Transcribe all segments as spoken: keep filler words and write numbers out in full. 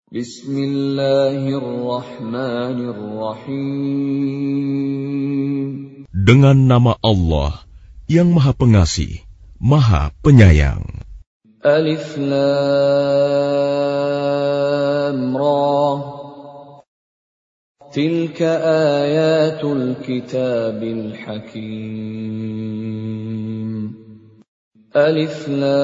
Bismillahirrahmanirrahim. Dengan nama Allah yang Maha Pengasih, Maha Penyayang. Alif Lam Ra. Tilka ayatul kitabil hakim. Alif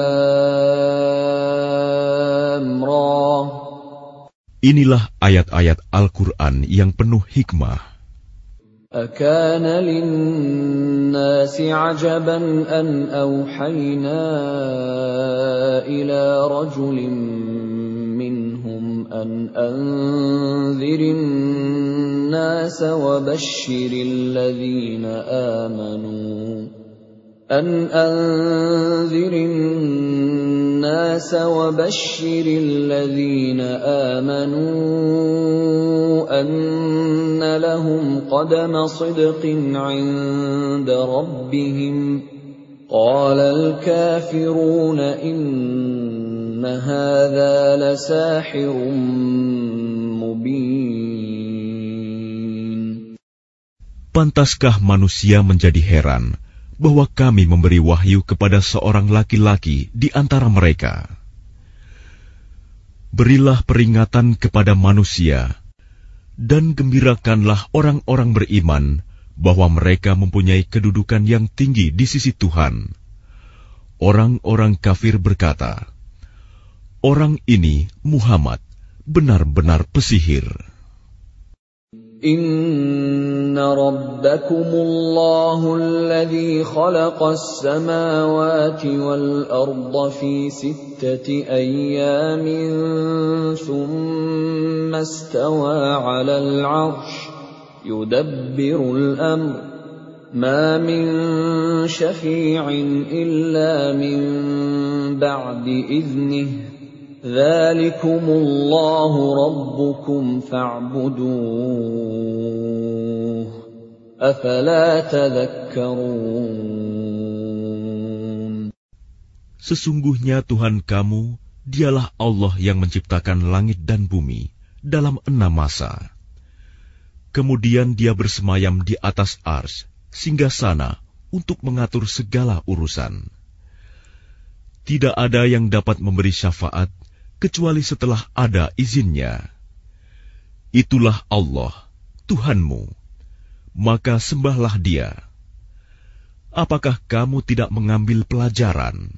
Lam Ra. Inilah ayat-ayat Al-Quran yang penuh hikmah. Akana linnasi ajaban an awhayna ila rajulin minhum an anzirin nasa wa bashiril ladhina amanu أن أنذر الناس وبشر الذين آمنوا أن لهم قدم صدق عند ربهم قال الكافرون إن هذا لساحر مبين. Pantaskah manusia menjadi heran bahwa kami memberi wahyu kepada seorang laki-laki di antara mereka. Berilah peringatan kepada manusia, dan gembirakanlah orang-orang beriman bahwa mereka mempunyai kedudukan yang tinggi di sisi Tuhan. Orang-orang kafir berkata, orang ini Muhammad benar-benar pesihir. Inna rabbakumullahu alladhi khalaqas samawati wal arda fi sittati ayyamin thumma istawa 'alal 'arsy yudabbirul amr ma min syafi'in illa min ba'di idhnihi Dzalikumullahu rabbukum fa'buduh. Afala tadhakkarun. Sesungguhnya Tuhan kamu, dialah Allah yang menciptakan langit dan bumi dalam enam masa. Kemudian dia bersemayam di atas arsy, singgasana untuk mengatur segala urusan. Tidak ada yang dapat memberi syafaat kecuali setelah ada izinnya. Itulah Allah, Tuhanmu, maka sembahlah Dia. Apakah kamu tidak mengambil pelajaran?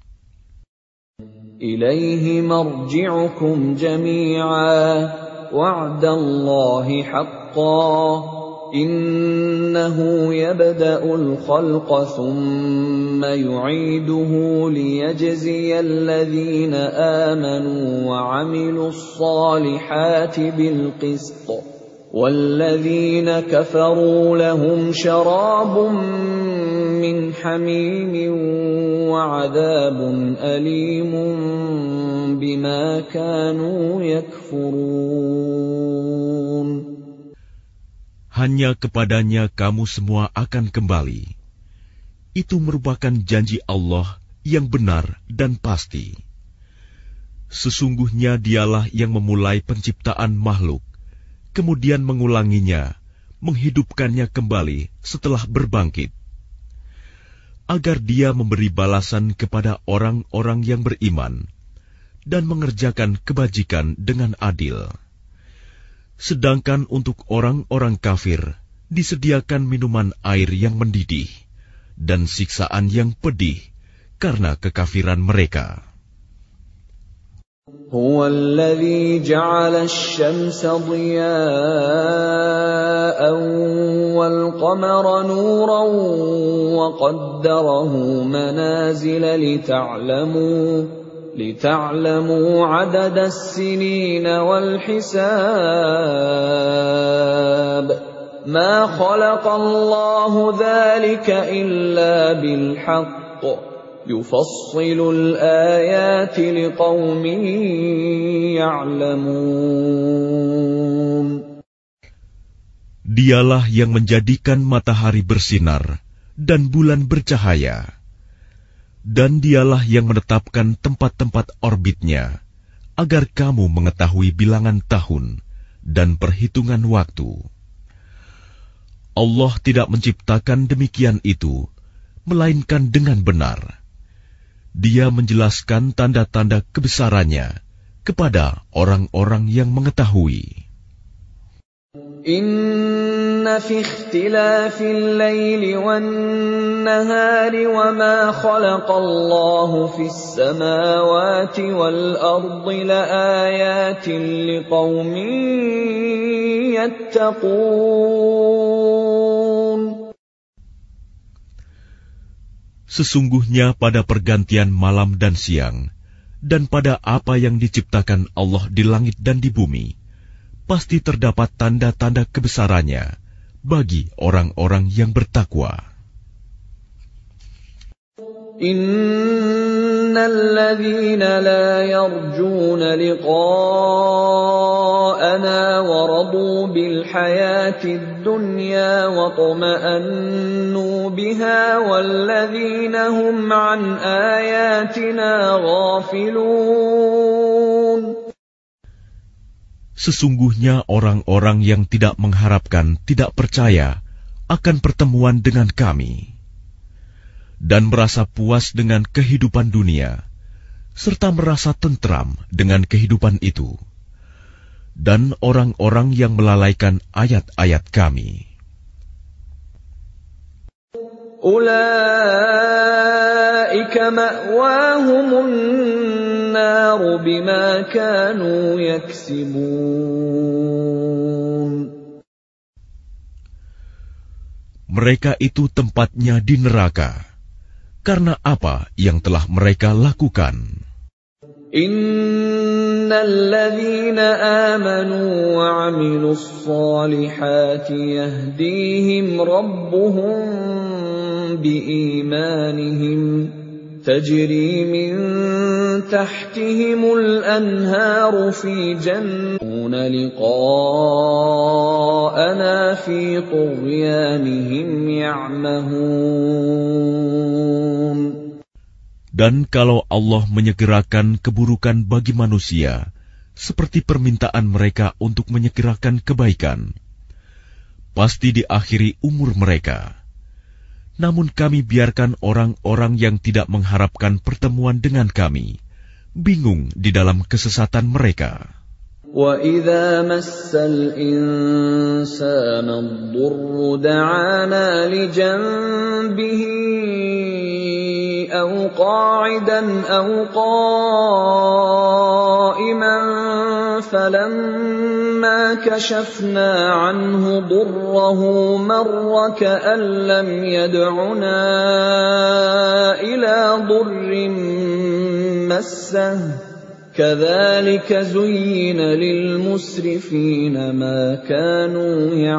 Ilaihi marji'ukum jami'a wa'dallahi haqqan innahu yabda'ul khalqa thumma yu'iduhu liyajziyal ladhina amanu wa 'amilus salihati bil qist walladhina kafaru lahum syarabun min hamimin wa 'adhabun alimun bima kanu yakfurun. Hanya kepadanya kamu semua akan kembali. Itu merupakan janji Allah yang benar dan pasti. Sesungguhnya Dialah yang memulai penciptaan makhluk, kemudian mengulanginya, menghidupkannya kembali setelah berbangkit, agar Dia memberi balasan kepada orang-orang yang beriman dan mengerjakan kebajikan dengan adil. Sedangkan untuk orang-orang kafir disediakan minuman air yang mendidih dan siksaan yang pedih karena kekafiran mereka. Huwa alladhi ja'ala asy-syamsa diya'an wal qamara nuran wa qaddarahu manazila lita'lamu لِتَعْلَمُوا عَدَدَ السِّنِينَ وَالْحِسَابَ مَا خَلَقَ اللَّهُ ذَلِكَ إِلَّا بِالْحَقِّ يُفَصِّلُ الْآيَاتِ لِقَوْمٍ يَعْلَمُونَ. Dialah yang menjadikan matahari bersinar dan bulan bercahaya. Dan Dialah yang menetapkan tempat-tempat orbitnya agar kamu mengetahui bilangan tahun dan perhitungan waktu. Allah tidak menciptakan demikian itu, melainkan dengan benar. Dia menjelaskan tanda-tanda kebesarannya kepada orang-orang yang mengetahui. Inna fi ikhtilafil laili wan nahari wa ma khalaqallahu fis samawati wal ardi laayatin liqaumin yattaqun. Sesungguhnya pada pergantian malam dan siang, dan pada apa yang diciptakan Allah di langit dan di bumi, pasti terdapat tanda-tanda kebesarannya bagi orang-orang yang bertakwa. Innal ladzina la yarjuna liqa'ana wa radu bil hayatid dunya wa tuma'annu biha wal ladzina hum an ayatina ghafilun. Sesungguhnya orang-orang yang tidak mengharapkan, tidak percaya akan pertemuan dengan kami, dan merasa puas dengan kehidupan dunia, serta merasa tentram dengan kehidupan itu, dan orang-orang yang melalaikan ayat-ayat kami. Ulaika ma'wahumun naru bima kanu yaksibun. Mereka itu tempatnya di neraka, karena apa yang telah mereka lakukan. Innal ladzina amanu wa 'amilus solihati yahdihim rabbuhum biimanihim tajri min tahtihimul anharu fi jannati liqa'ana fi tughyanihim ya'mahun. Dan kalau Allah menyegerakan keburukan bagi manusia, seperti permintaan mereka untuk menyegerakan kebaikan, pasti diakhiri umur mereka. Namun kami biarkan orang-orang yang tidak mengharapkan pertemuan dengan kami bingung di dalam kesesatan mereka. وَإِذَا مَسَّ الْإِنسَانَ الضُّرُّ دَعَانَا لِجَنبِهِ أَوْ قَاعِدًا أَوْ قَائِمًا فَلَمَّا كَشَفْنَا عَنْهُ ضُرَّهُ مَرَّ كَأَن لَّمْ يَدْعُنَا إِلَى ضُرٍّ مَّسَّهُ كَذَلِكَ زُيِّنَ لِلْمُسْرِفِينَ مَا كَانُوا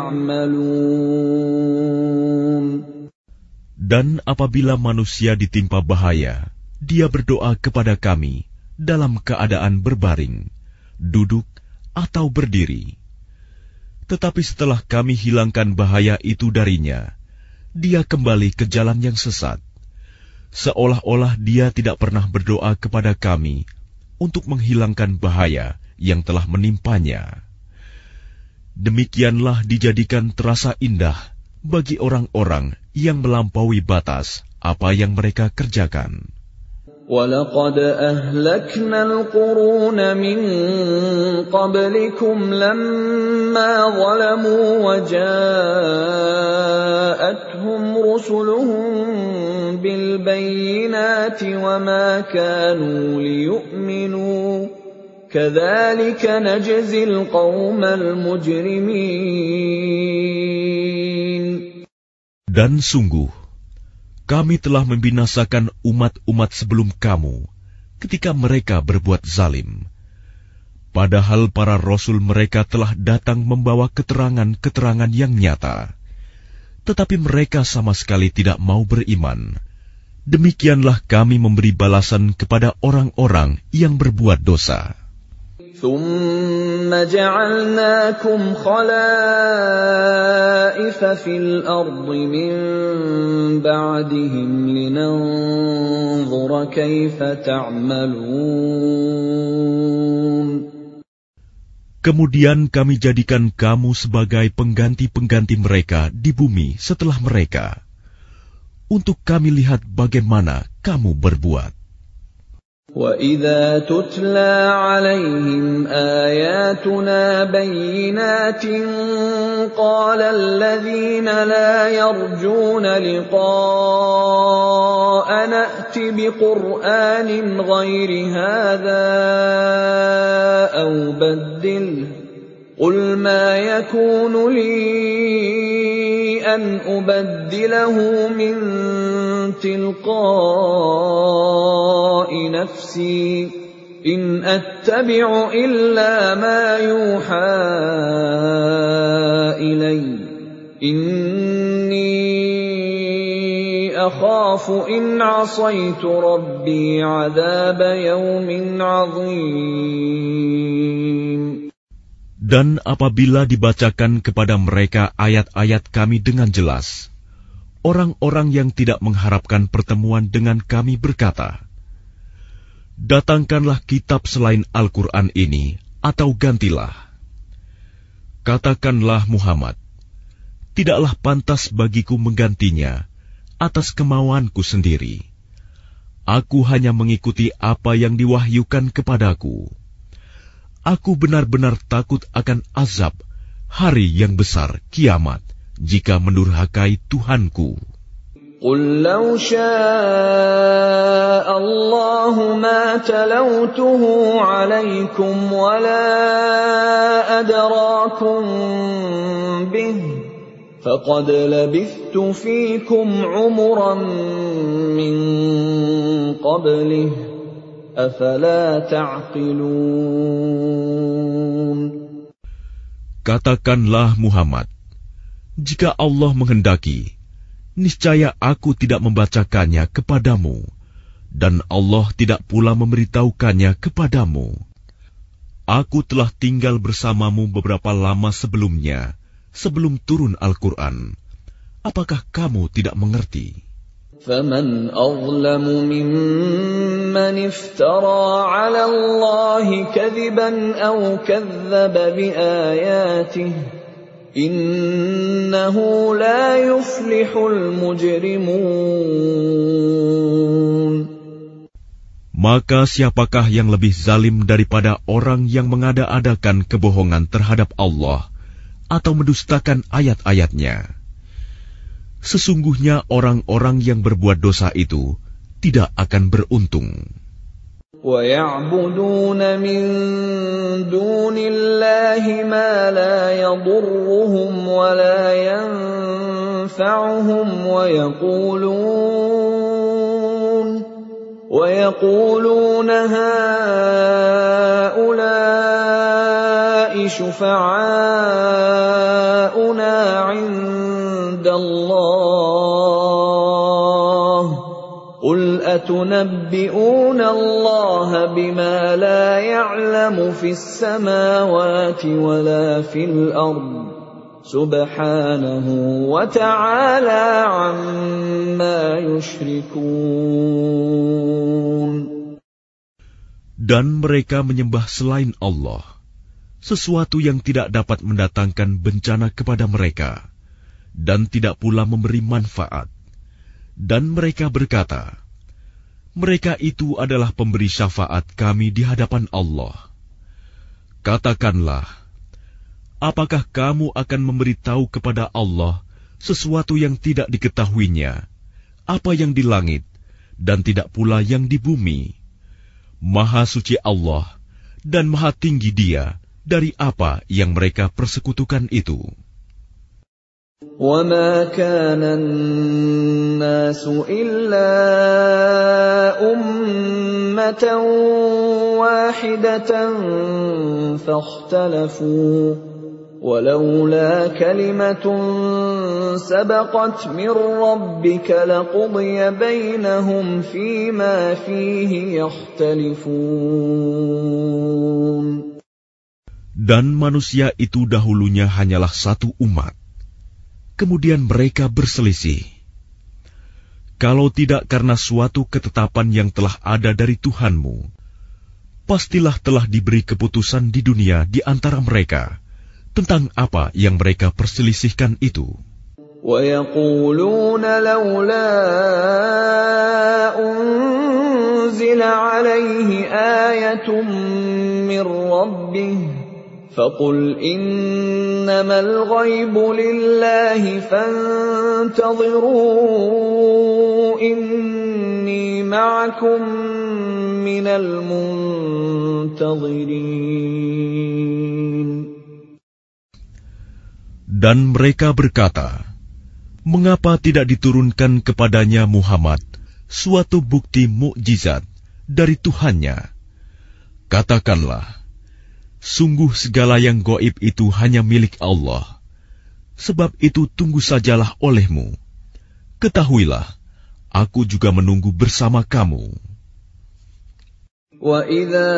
يَعْمَلُونَ. Dan apabila manusia ditimpa bahaya, dia berdoa kepada kami dalam keadaan berbaring, duduk, atau berdiri. Tetapi setelah kami hilangkan bahaya itu darinya, dia kembali ke jalan yang sesat, seolah-olah dia tidak pernah berdoa kepada kami untuk menghilangkan bahaya yang telah menimpanya. Demikianlah dijadikan terasa indah bagi orang-orang yang melampaui batas apa yang mereka kerjakan. وَلَقَدْ أَهْلَكْنَا الْقُرُونَ مِنْ قَبْلِكُمْ لَمَّا ظَلَمُوا وَجَاءَتْهُمْ رُسُلُهُم بِالْبَيِّنَاتِ وَمَا كَانُوا لِيُؤْمِنُوا كَذَلِكَ نَجْزِي الْقَوْمَ الْمُجْرِمِينَ. Dan sungguh, kami telah membinasakan umat-umat sebelum kamu ketika mereka berbuat zalim. Padahal para rasul mereka telah datang membawa keterangan-keterangan yang nyata, tetapi mereka sama sekali tidak mau beriman. Demikianlah kami memberi balasan kepada orang-orang yang berbuat dosa. ثُمَّ ثُمَّ جَعَلْنَاكُمْ خَلَائِفَ فِي الْأَرْضِ مِن بَعْدِهِمْ لِنَنظُرَ كَيْفَ تَعْمَلُونَ. Kemudian kami jadikan kamu sebagai pengganti-pengganti mereka di bumi setelah mereka, untuk kami lihat bagaimana kamu berbuat. وَإِذَا تُتْلَى عَلَيْهِمْ آيَاتُنَا بَيِّنَاتٍ قَالَ الَّذِينَ لَا يَرْجُونَ لِقَاءَنَا ائْتِ بِقُرْآنٍ غَيْرِ هَذَا أَوْ بَدِّلْهُ قُلْ مَا يَكُونُ لِي أَنْ أُبَدِّلَهُ مِنْ تِلْقَاءِ نَفْسِي إِنْ أَتَّبِعُ إِلَّا مَا يُوحَى إِلَيَّ إِنِّي أَخَافُ إِنْ عَصَيْتُ رَبِّي عَذَابَ يَوْمٍ عَظِيمٍ. Dan apabila dibacakan kepada mereka ayat-ayat kami dengan jelas, orang-orang yang tidak mengharapkan pertemuan dengan kami berkata, "Datangkanlah kitab selain Al-Quran ini, atau gantilah." Katakanlah Muhammad, "Tidaklah pantas bagiku menggantinya atas kemauanku sendiri. Aku hanya mengikuti apa yang diwahyukan kepadaku. Aku benar-benar takut akan azab hari yang besar kiamat jika mendurhakai Tuhanku." قُل لَّوْ شَاءَ اللَّهُ مَا تَلَوْتُهُ عَلَيْكُمْ وَلَا أَدْرَاكُم بِهِ فَقَدْ لَبِثْتُ فِيكُمْ عُمُرًا مِّن قَبْلِهِ أَفَلَا تَعْقِلُونَ. Katakanlah Muhammad, jika Allah menghendaki, niscaya aku tidak membacakannya kepadamu, dan Allah tidak pula memberitahukannya kepadamu. Aku telah tinggal bersamamu beberapa lama sebelumnya, sebelum turun Al-Quran. Apakah kamu tidak mengerti? فَمَنْ أَظْلَمُ مِمَّنِ افْتَرَى عَلَى اللَّهِ كَذِبًا أَوْ كَذَّبَ بِآيَاتِهِ إِنَّهُ لَا يُفْلِحُ الْمُجْرِمُونَ. Maka siapakah yang lebih zalim daripada orang yang mengada-adakan kebohongan terhadap Allah atau mendustakan ayat-ayatnya? Sesungguhnya orang-orang yang berbuat dosa itu tidak akan beruntung. وَيَعْبُدُونَ مِن دُونِ اللَّهِ مَا لَا يَضُرُّهُمْ وَلَا يَنفَعُهُمْ وَيَقُولُونَ وَيَقُولُونَ هَٰؤُلَاءِ شُفَعَاؤُنَا عِندَ اللَّهِ قُلْ أَتُنَبِّئُونَ اللَّهَ بِمَا لَا يَعْلَمُ فِي السَّمَاوَاتِ وَلَا فِي الْأَرْضِ سُبْحَانَهُ وَتَعَالَى عَمَّا يُشْرِكُونَ. Dan mereka menyembah selain Allah, sesuatu yang tidak dapat mendatangkan bencana kepada mereka, dan tidak pula memberi manfaat. Dan mereka berkata, mereka itu adalah pemberi syafaat kami di hadapan Allah. Katakanlah, apakah kamu akan memberitahu kepada Allah sesuatu yang tidak diketahuinya, apa yang di langit, dan tidak pula yang di bumi? Maha suci Allah, dan maha tinggi Dia dari apa yang mereka persekutukan itu. وَمَا كَانَ النَّاسُ إِلَّا أُمَّةً وَاحِدَةً فَاخْتَلَفُوا وَلَوْلَا كَلِمَةٌ سَبَقَتْ مِنْ رَبِّكَ لَقُضِيَ بَيْنَهُمْ فِيمَا فِيهِ يَخْتَلِفُونَ. Dan manusia itu dahulunya hanyalah satu umat. Kemudian mereka berselisih. Kalau tidak karena suatu ketetapan yang telah ada dari Tuhanmu, pastilah telah diberi keputusan di dunia di antara mereka tentang apa yang mereka perselisihkan itu. وَيَقُولُونَ لَوْلَا أُنزِلَ عَلَيْهِ آيَةٌ مِّن رَّبِّهِ فَقُلْ إِنَّمَا الْغَيْبُ لِلَّهِ فَانتَظِرُوا إِنِّي مَعَكُم مِّنَ الْمُنتَظِرِينَ. Dan mereka berkata, mengapa tidak diturunkan kepadanya Muhammad suatu bukti mukjizat dari Tuhannya? Katakanlah, sungguh segala yang gaib itu hanya milik Allah. Sebab itu tunggu sajalah olehmu. Ketahuilah, aku juga menunggu bersama kamu. وَإِذَا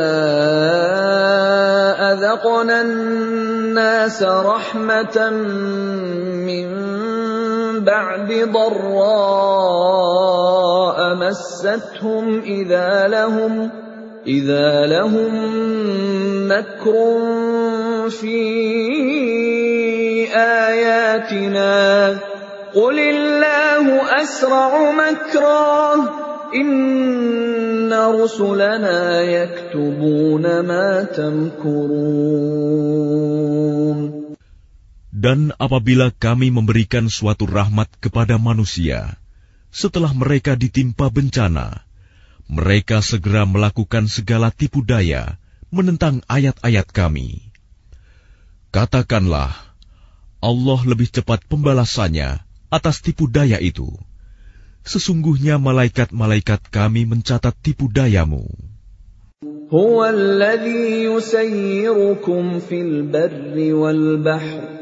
أَذَقْنَا النَّاسَ رَحْمَةً مِّن بَعْدِ ضَرَّاءَ مَسَّتْهُمْ إِذَا لَهُمْ إِذَا لَهُم مَّكْرٌ فِي آيَاتِنَا قُلِ اللَّهُ أَسْرَعُ مَكْرًا إِنَّ رُسُلَنَا يَكْتُبُونَ مَا تَمْكُرُونَ. Dan apabila kami memberikan suatu rahmat kepada manusia, setelah mereka ditimpa bencana, mereka segera melakukan segala tipu daya menentang ayat-ayat kami. Katakanlah, Allah lebih cepat pembalasannya atas tipu daya itu. Sesungguhnya malaikat-malaikat kami mencatat tipu dayamu. Huwa alladhi yusayyirukum fil barri wal bahri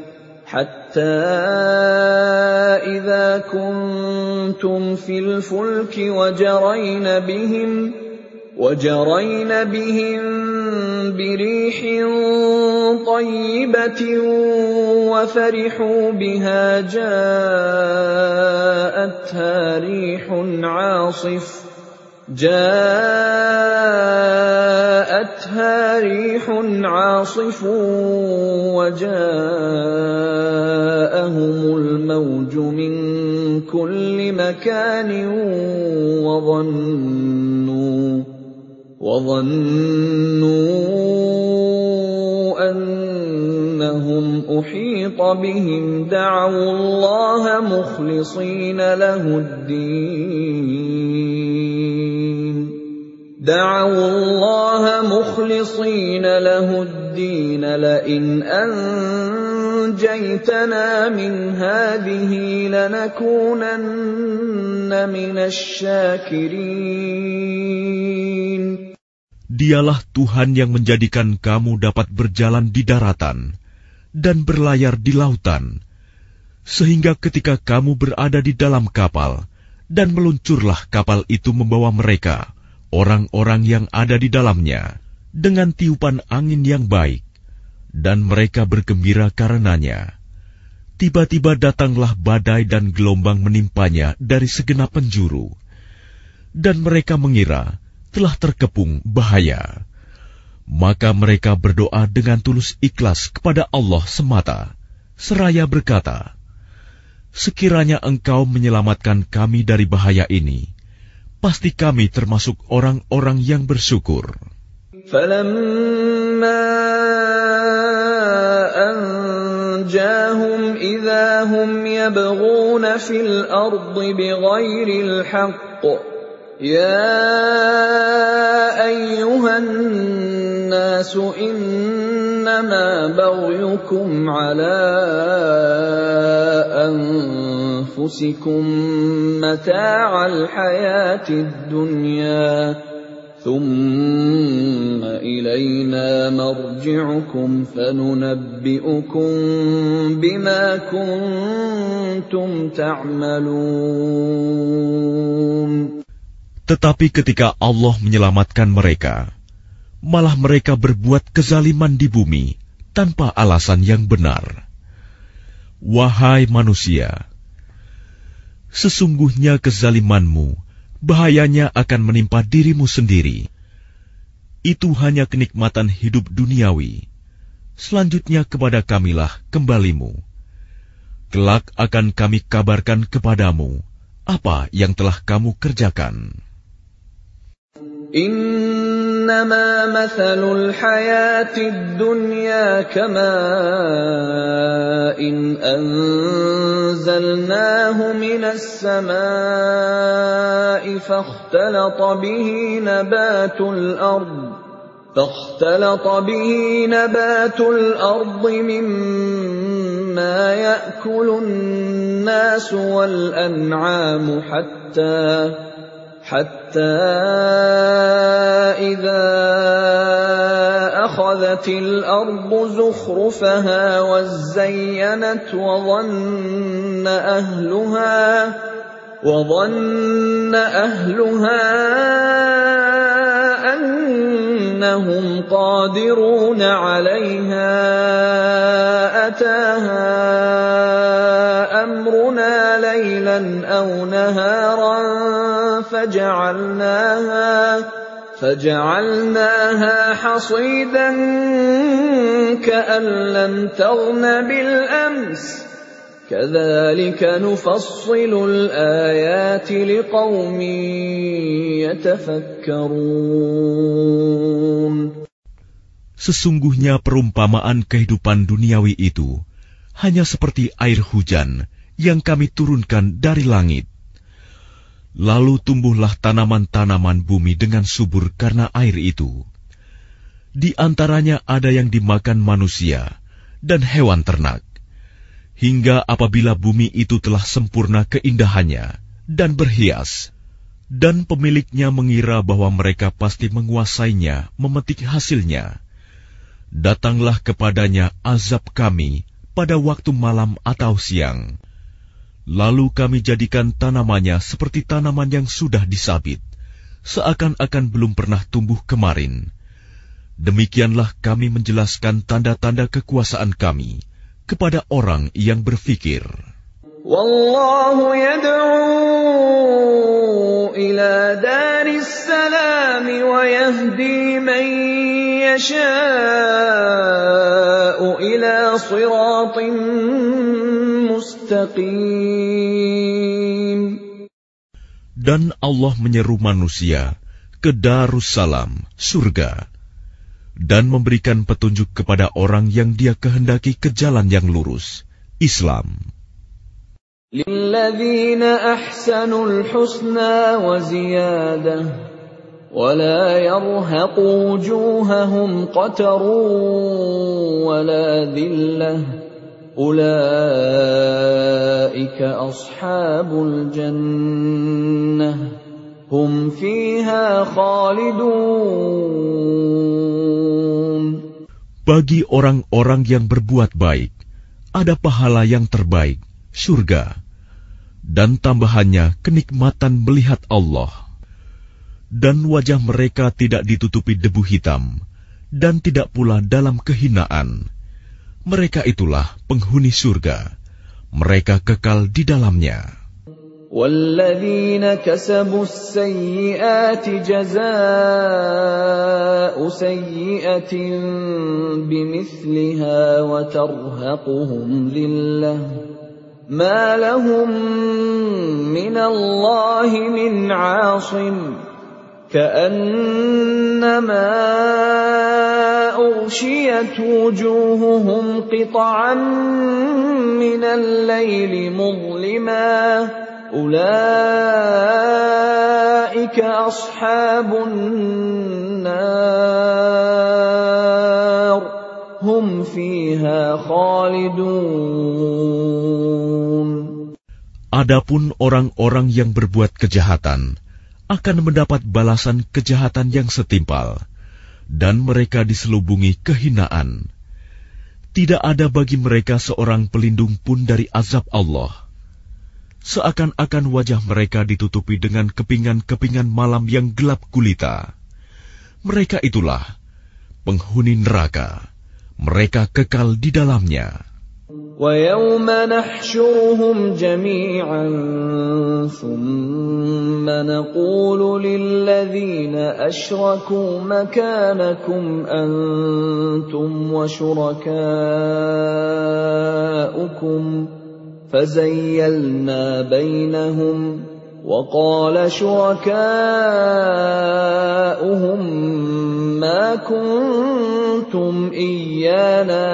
hatta idza kuntum fil fulki wajarayna bihim wajarayna bihim birīḥin طayyibatin wa fariḥū bihā jā'athaa rīḥun 'āṣif جاءتها ريح عاصف وجاءهم الموج من كل مكان وظنوا وظنوا أنهم أحيط بهم دعوا الله مخلصين له الدين دعوا الله مخلصين له الدين لئن أنجيتنا من هذه لنكونن من الشاكرين. Dialah Tuhan yang menjadikan kamu dapat berjalan di daratan dan berlayar di lautan, sehingga ketika kamu berada di dalam kapal dan meluncurlah kapal itu membawa mereka, orang-orang yang ada di dalamnya, dengan tiupan angin yang baik, dan mereka bergembira karenanya. Tiba-tiba datanglah badai dan gelombang menimpanya dari segenap penjuru, dan mereka mengira telah terkepung bahaya. Maka mereka berdoa dengan tulus ikhlas kepada Allah semata, seraya berkata, sekiranya Engkau menyelamatkan kami dari bahaya ini, pasti kami termasuk orang-orang yang bersyukur. فَلَمَّا أَنْجَاهُمْ إِذَا هُمْ يَبْغُونَ فِي الْأَرْضِ بِغَيْرِ الْحَقِّ يَا أَيُّهَا النَّاسُ إِنَّمَا بَغْيُكُمْ عَلَى أَنفُسِكُم مَّتَاعَ الْحَيَاةِ الدُّنْيَا ثُمَّ إِلَيْنَا مَرْجِعُكُمْ فَنُنَبِّئُكُم بِمَا كُنتُمْ تَعْمَلُونَ. Tetapi ketika Allah menyelamatkan mereka, malah mereka berbuat kezaliman di bumi tanpa alasan yang benar. Wahai manusia, sesungguhnya kezalimanmu bahayanya akan menimpa dirimu sendiri. Itu hanya kenikmatan hidup duniawi. Selanjutnya kepada Kamilah kembalimu. Kelak akan kami kabarkan kepadamu apa yang telah kamu kerjakan. Innama mathalul hayatid dunya kama'in anzalnahu minas samaa'i fakhtalata bihi nabatul ard fakhtalata bihi nabatul ard mimma ya'kulun nasu wal an'amu hatta حتى إذا أخذت الأرض زخرفها وزينت وظن أهلها وظن أهلها أنهم قادرون عليها أتاها أمرنا ليلا أو نهارا فجعلناها فجعلناها حصيدا كأن لم تغن بالأمس كذلك نفصل الآيات لقوم يتفكرون. Sesungguhnya perumpamaan kehidupan duniawi itu hanya seperti air hujan yang kami turunkan dari langit. Lalu tumbuhlah tanaman-tanaman bumi dengan subur karena air itu. Di antaranya ada yang dimakan manusia dan hewan ternak. Hingga apabila bumi itu telah sempurna keindahannya dan berhias, dan pemiliknya mengira bahwa mereka pasti menguasainya, memetik hasilnya, datanglah kepadanya azab kami pada waktu malam atau siang. Lalu kami jadikan tanamannya seperti tanaman yang sudah disabit, seakan-akan belum pernah tumbuh kemarin. Demikianlah kami menjelaskan tanda-tanda kekuasaan kami kepada orang yang berfikir. Wallahu yad'u ila daris salam wa yahdi man yasha'u ila siratin mustaqim. Dan Allah menyeru manusia ke Darussalam, surga, dan memberikan petunjuk kepada orang yang Dia kehendaki ke jalan yang lurus, Islam. Lilladzina ahsanul husna wa ziyadah wa la yarhaqu wujuhahum qatarun wa la dhillah ulaika ashabul jannah hum fiha khalidun. Bagi orang-orang yang berbuat baik ada pahala yang terbaik, surga, dan tambahannya kenikmatan melihat Allah. Dan wajah mereka tidak ditutupi debu hitam, dan tidak pula dalam kehinaan. Mereka itulah penghuni surga, mereka kekal di dalamnya. وَالَّذِينَ كَسَبُوا السَّيِّئَاتِ جَزَاءُ سَيِّئَةٍ بِمِثْلِهَا وَتَرْهَقُهُمْ ذِلَّةٌ مَا لَهُم مِّنَ اللَّهِ مِنْ عَاصِمٍ كَأَنَّمَا أُغْشِيَتْ وُجُوهُهُمْ قِطَعًا مِّنَ اللَّيْلِ مُظْلِمًا أُولَئِكَ أَصْحَابُ النَّارِ هُمْ فِيهَا خَالِدُونَ. Adapun orang-orang yang berbuat kejahatan akan mendapat balasan kejahatan yang setimpal, dan mereka diselubungi kehinaan. Tidak ada bagi mereka seorang pelindung pun dari azab Allah. Seakan-akan wajah mereka ditutupi dengan kepingan-kepingan malam yang gelap gulita. Mereka itulah penghuni neraka. mereka kekal di dalamnya. وَيَوْمَ نَحْشُرُهُمْ جَمِيعًا ثُمَّ نَقُولُ لِلَّذِينَ أَشْرَكُوا مَكَانَكُمْ أَنْتُمْ وَشُرَكَاؤُكُمْ فَزَيَّلْنَا بَيْنَهُمْ وَقَالَ شُرَكَاؤُهُمْ مَا كُنْتُمْ إِيَّانَا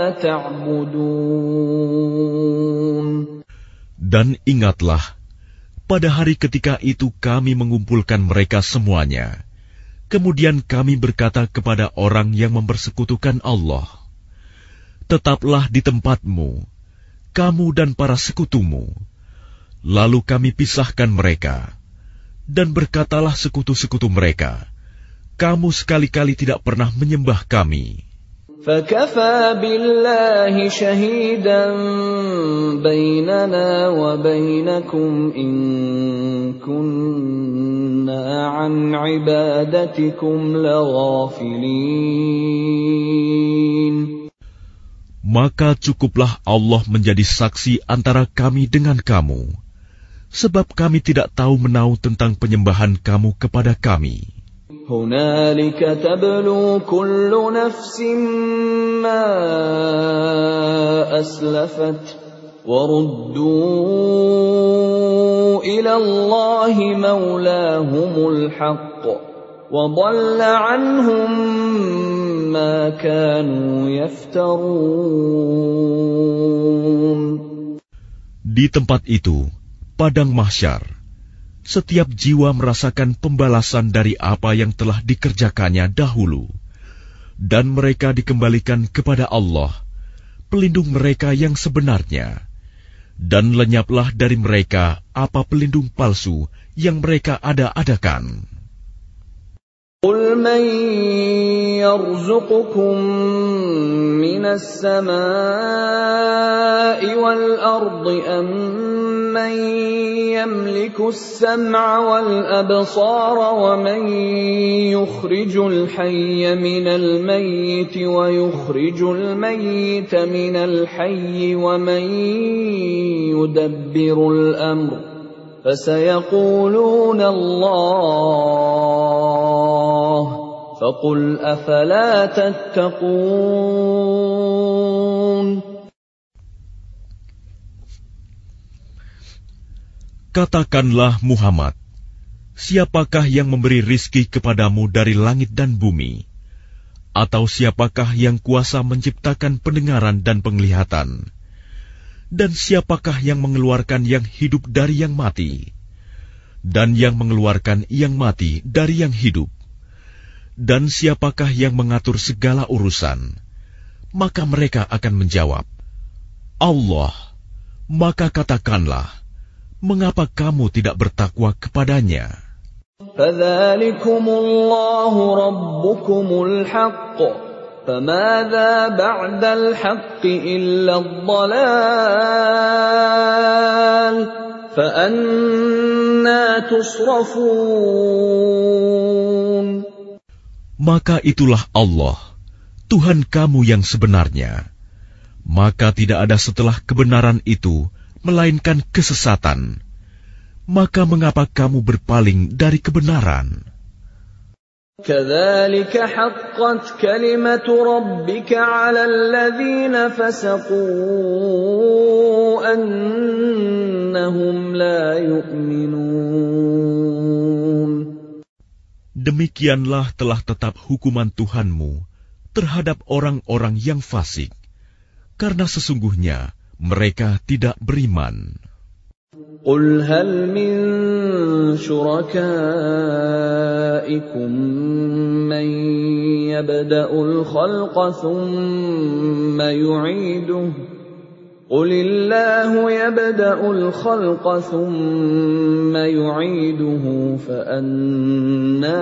تَعْبُدُونَ. Dan ingatlah, pada hari ketika itu kami mengumpulkan mereka semuanya. Kemudian kami berkata kepada orang yang mempersekutukan Allah, tetaplah di tempatmu, kamu dan para sekutumu. Lalu kami pisahkan mereka, dan berkatalah sekutu-sekutu mereka, kamu sekali-kali tidak pernah menyembah kami. فَكَفَى بِاللَّهِ شَهِيدًا بَيْنَنَا وَبَيْنَكُمْ إِن كُنَّا عَنْ عِبَادَتِكُمْ لَغَافِلِينَ. Maka cukuplah Allah menjadi saksi antara kami dengan kamu, sebab kami tidak tahu menau tentang penyembahan kamu kepada kami. هُنَالِكَ تَبْلُو كُلُّ نَفْسٍ مَّا أَسْلَفَتْ وَرُدُّوا إِلَى اللَّهِ مَوْلَاهُمُ الْحَقِّ وَضَلَّ عَنْهُم مَّا كَانُوا يَفْتَرُونَ. Di tempat itu, padang mahsyar, setiap jiwa merasakan pembalasan dari apa yang telah dikerjakannya dahulu, dan mereka dikembalikan kepada Allah, pelindung mereka yang sebenarnya, dan lenyaplah dari mereka apa pelindung palsu yang mereka ada-adakan. قُلْ مَنْ يَرْزُقُكُمْ مِنَ السَّمَاءِ وَالْأَرْضِ أَمَّنْ يَمْلِكُ السَّمْعَ وَالْأَبْصَارَ وَمَنْ يُخْرِجُ الْحَيَّ مِنَ الْمَيِّتِ وَيُخْرِجُ الْمَيِّتَ مِنَ الْحَيِّ وَمَنْ يُدَبِّرُ الْأَمْرَ فَسَيَقُولُونَ اللَّهُ فَقُلْ أَفَلَا تَتَّقُونَ. Katakanlah Muhammad, siapakah yang memberi rizki kepadamu dari langit dan bumi? Atau siapakah yang kuasa menciptakan pendengaran dan penglihatan? Dan siapakah yang mengeluarkan yang hidup dari yang mati? Dan yang mengeluarkan yang mati dari yang hidup? Dan siapakah yang mengatur segala urusan? Maka mereka akan menjawab, Allah. Maka katakanlah, mengapa kamu tidak bertakwa kepadanya? فَذَلِكُمُ اللَّهُ رَبُّكُمُ الْحَقُّ فَمَاذَا بَعْدَ الْحَقِّ إِلَّا الضَّلَالُ فَأَنَّى تُصْرَفُونَ. Maka itulah Allah, Tuhan kamu yang sebenarnya. Maka tidak ada setelah kebenaran itu melainkan kesesatan. Maka mengapa kamu berpaling dari kebenaran? كَذَلِكَ حَقَّتْ كَلِمَةُ رَبِّكَ عَلَى الَّذِينَ فَسَقُوا أَنَّهُمْ لَا يُؤْمِنُونَ. Demikianlah telah tetap hukuman Tuhanmu terhadap orang-orang yang fasik, karena sesungguhnya mereka tidak beriman. قُلْ هَلْ مِنْ شُرَكَائِكُمْ مَنْ يَبْدَأُ الْخَلْقَ ثُمَّ يُعِيدُهُ قُلِ اللَّهُ يَبْدَأُ الْخَلْقَ ثُمَّ يُعِيدُهُ فَأَنَّى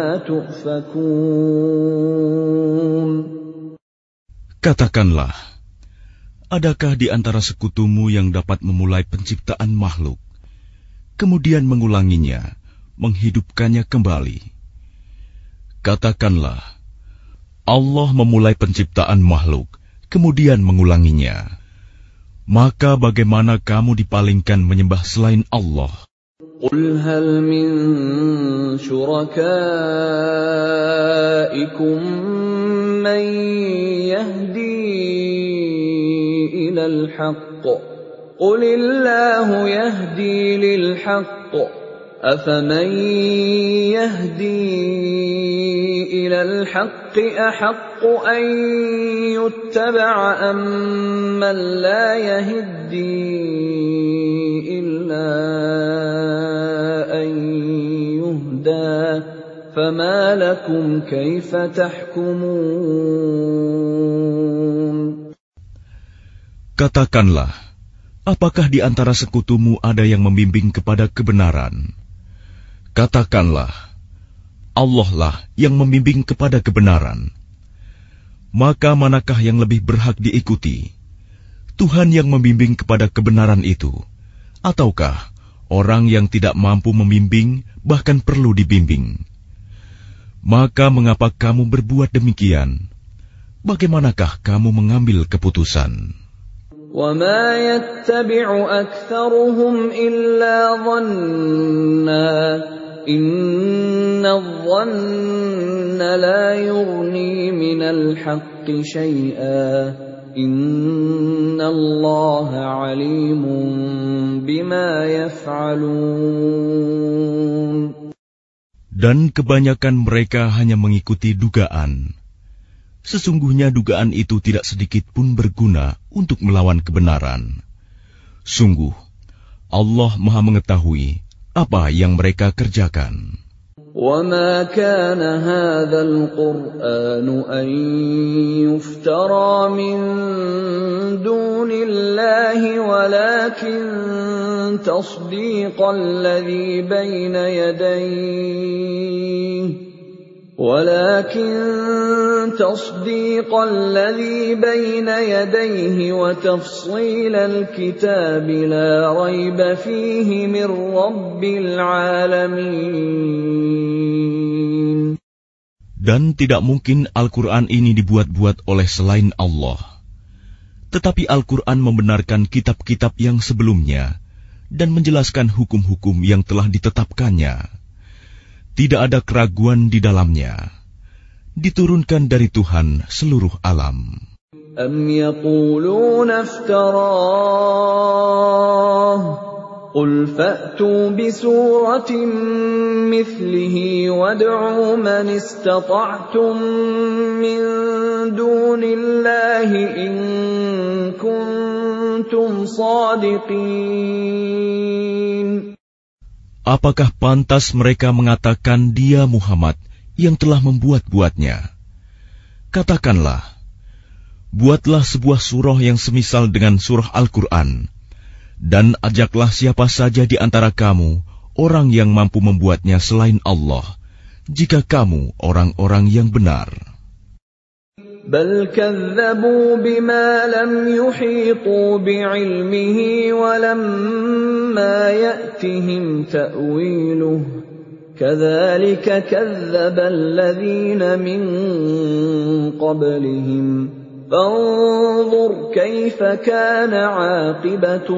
تُؤْفَكُونَ. Katakanlah, adakah di antara sekutumu yang dapat memulai penciptaan makhluk, kemudian mengulanginya, menghidupkannya kembali? Katakanlah, Allah memulai penciptaan makhluk kemudian mengulanginya. Maka bagaimana kamu dipalingkan menyembah selain Allah? Qul hal min syurakaikum man yahdi ilal haqq. Qulillahu yahdi lil haqq. Afaman yahdi ilal haqqi ahaqqu an yuttaba'a amman la yahdi illa an yuhda fama lakum kaifa tahkumun. Katakanlah, apakah di antara sekutumu ada yang membimbing kepada kebenaran? Katakanlah, Allah lah yang membimbing kepada kebenaran. Maka manakah yang lebih berhak diikuti? Tuhan yang membimbing kepada kebenaran itu, ataukah orang yang tidak mampu membimbing bahkan perlu dibimbing? Maka mengapa kamu berbuat demikian? Bagaimanakah kamu mengambil keputusan? وَمَا يَتَّبِعُ أَكْثَرُهُمْ إِلَّا ظَنًّا إِنَّ الظَّنَّ لَا يُغْنِي مِنَ الْحَقِّ شَيْئًا إِنَّ اللَّهَ عَلِيمٌ بِمَا يَفْعَلُونَ. Dan kebanyakan mereka hanya mengikuti dugaan. Sesungguhnya dugaan itu tidak sedikit pun berguna untuk melawan kebenaran. Sungguh, Allah Maha mengetahui apa yang mereka kerjakan. وَمَا كَانَ هَذَا الْقُرْآنُ أَن يُفْتَرَى مِن دُونِ اللَّهِ وَلَكِن تَصْدِيقَ الَّذِي بَيْنَ يَدَيْهِ ولكن تصديق الذي بين يديه وتفصيل الكتاب لا ريب فيه من رب العالمين. Dan tidak mungkin Al-Quran ini dibuat-buat oleh selain Allah. Tetapi Al-Quran membenarkan kitab-kitab yang sebelumnya dan menjelaskan hukum-hukum yang telah ditetapkannya. Tidak ada keraguan di dalamnya. Diturunkan dari Tuhan seluruh alam. Am yaquluna iftarah Qul fa'tu bisuratin mithlihi wad'u man istata'tum min dunillahi in kuntum sadiqin. Apakah pantas mereka mengatakan dia Muhammad yang telah membuat-buatnya? Katakanlah, buatlah sebuah surah yang semisal dengan surah Al-Quran, dan ajaklah siapa saja di antara kamu, orang yang mampu membuatnya selain Allah, jika kamu orang-orang yang benar. بل كذبوا بما لم يحيطوا بعلمه ولما يأتهم تأويله كذلك كذب الذين من قبلهم فانظر كيف كان عاقبة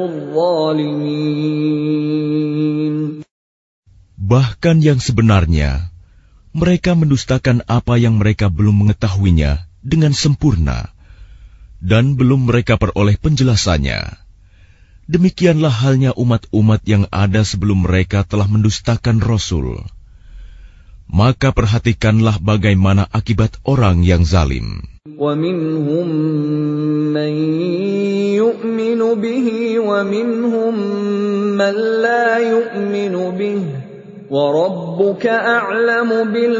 الظالمين. Bahkan yang sebenarnya, mereka mendustakan apa yang mereka belum mengetahuinya dengan sempurna, dan belum mereka peroleh penjelasannya. Demikianlah halnya umat-umat yang ada sebelum mereka telah mendustakan Rasul. Maka perhatikanlah bagaimana akibat orang yang zalim. وَمِنْهُمْ مَنْ يُؤْمِنُ بِهِ وَمِنْهُمْ مَنْ لَا يُؤْمِنُ بِهِ وَرَبُّكَ أَعْلَمُ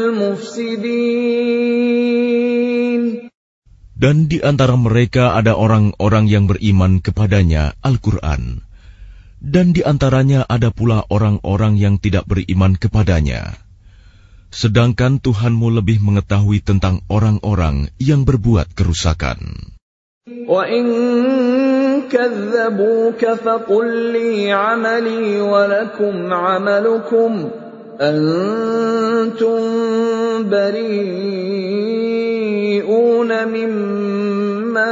بِالْمُفْسِدِينَ. Dan di antara mereka ada orang-orang yang beriman kepadanya Al-Quran, dan di antaranya ada pula orang-orang yang tidak beriman kepadanya. Sedangkan Tuhanmu lebih mengetahui tentang orang-orang yang berbuat kerusakan. وَإِن كَذَّبُوكَ فَقُل لِّي عَمَلِي وَلَكُمْ عَمَلُكُمْ أَنتُم بَرِيئُونَ مِمَّا ما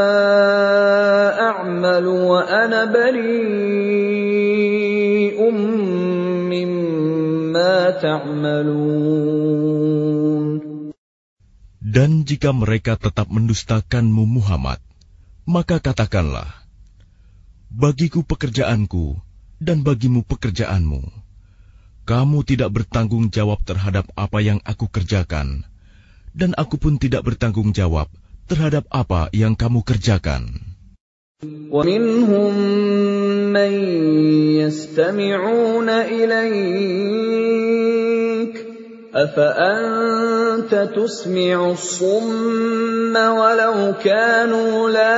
أعمل وأنا بريء مما تعملون. Dan jika mereka tetap mendustakanmu Muhammad, maka katakanlah, bagiku pekerjaanku dan bagimu pekerjaanmu. Kamu tidak bertanggung jawab terhadap apa yang aku kerjakan, dan aku pun tidak bertanggung jawab terhadap apa yang kamu kerjakan. وَمِنْهُمْ مَنْ يَسْتَمِعُونَ إِلَيْكَ أَفَأَنْتَ تُسْمِعُ الصُّمَّ وَلَوْ كَانُوا لَا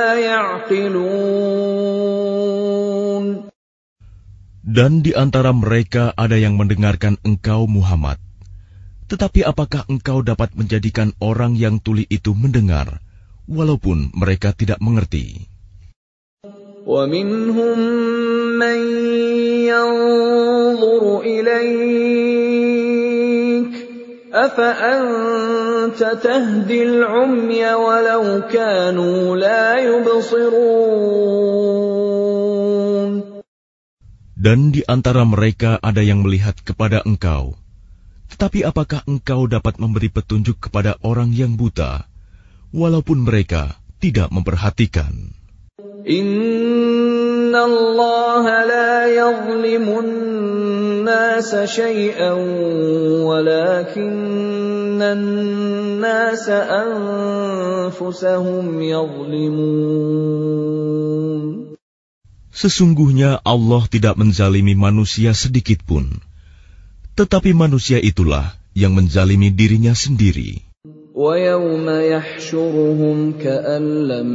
يَعْقِلُونَ. Dan di antara mereka ada yang mendengarkan engkau Muhammad. Tetapi apakah engkau dapat menjadikan orang yang tuli itu mendengar, walaupun mereka tidak mengerti? وَمِنْهُمْ مَنْ يَنْظُرُ إِلَيْكَ أَفَأَنْتَ تَهْدِي الْعُمْيَ وَلَوْ كَانُوا لَا يُبْصِرُونَ. Dan di antara mereka ada yang melihat kepada engkau. Tetapi apakah engkau dapat memberi petunjuk kepada orang yang buta, walaupun mereka tidak memperhatikan? Inna Allah la yazlimun nasa syai'an walakinna an-nasa anfusahum yazlimun. Sesungguhnya Allah tidak menzalimi manusia sedikit pun, tetapi manusia itulah yang menzalimi dirinya sendiri. وَيَوْمَ يَحْشُرُهُمْ كَأَنْ لَمْ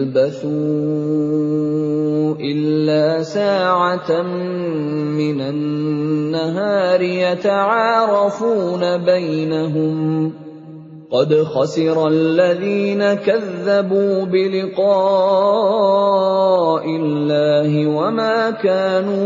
يَلْبَثُوا إِلَّا سَاعَةً مِنَ النَّهَارِ يَتَعَارَفُونَ بَيْنَهُمْ قَدْ خَسِرَ الَّذِينَ كَذَّبُوا بِلِقَاءِ اللَّهِ وَمَا كَانُوا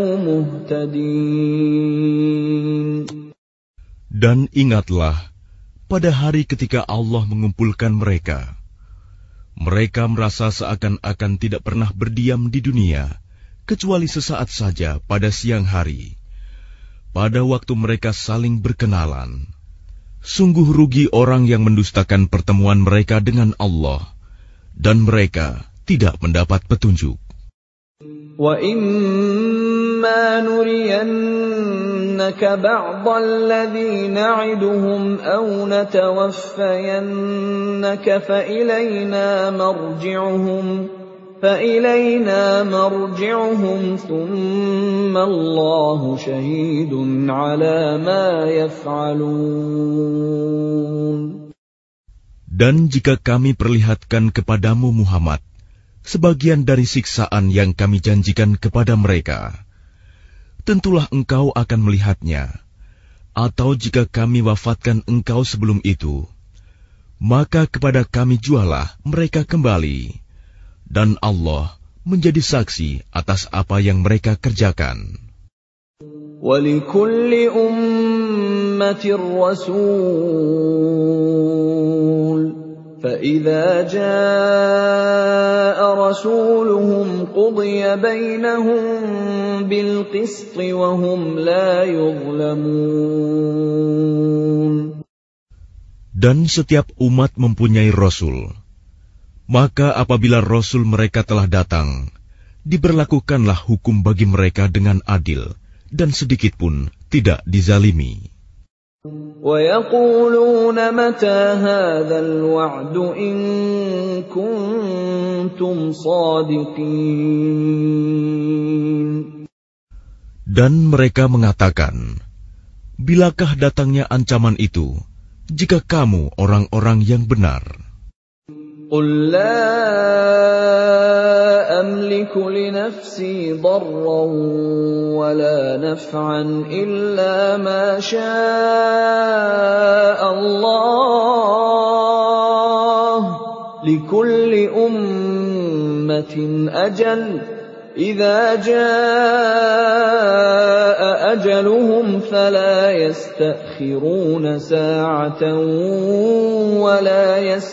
مُهْتَدِينَ. Dan ingatlah, pada hari ketika Allah mengumpulkan mereka, mereka merasa seakan-akan tidak pernah berdiam di dunia, kecuali sesaat saja pada siang hari. Pada waktu mereka saling berkenalan, sungguh rugi orang yang mendustakan pertemuan mereka dengan Allah, dan mereka tidak mendapat petunjuk. وَإِمَّا نُرِيَنَّكَ بَعْضَ الَّذِي نَعِدُهُمْ أَوْ نَتَوَفَّيَنَّكَ فَإِلَيْنَا مَرْجِعُهُمْ فَإِلَيْنَا مَرْجِعُهُمْ ثُمَّ اللَّهُ شَهِيدٌ عَلَى مَا يَفْعَلُونَ. Dan jika kami perlihatkan kepadamu Muhammad sebagian dari siksaan yang kami janjikan kepada mereka, tentulah engkau akan melihatnya. Atau jika kami wafatkan engkau sebelum itu, maka kepada kami jualah mereka kembali, dan Allah menjadi saksi atas apa yang mereka kerjakan. وَلِكُلِّ أُمَّةٍ رَسُولٌ فَإِذَا جَاءَ رَسُولُهُمْ قُضِيَ بَيْنَهُم بِالْقِسْطِ وَهُمْ لَا يُظْلَمُونَ. Dan setiap umat mempunyai Rasul. Maka apabila Rasul mereka telah datang, diberlakukanlah hukum bagi mereka dengan adil, dan sedikit pun tidak dizalimi. وَيَقُولُونَ مَتَى هَذَا الْوَعْدُ إِن كُنتُمْ صَادِقِينَ. Dan mereka mengatakan, bilakah datangnya ancaman itu, jika kamu orang-orang yang benar? قُل لَّا أَمْلِكُ لِنَفْسِي ضَرًّا وَلَا نَفْعًا إِلَّا مَا شَاءَ اللَّهُ لِكُلِّ أُمَّةٍ أَجَلٌ إِذَا جَاءَ أَجَلُهُمْ فَلَا يَسْتَأْخِرُونَ سَاعَةً وَلَا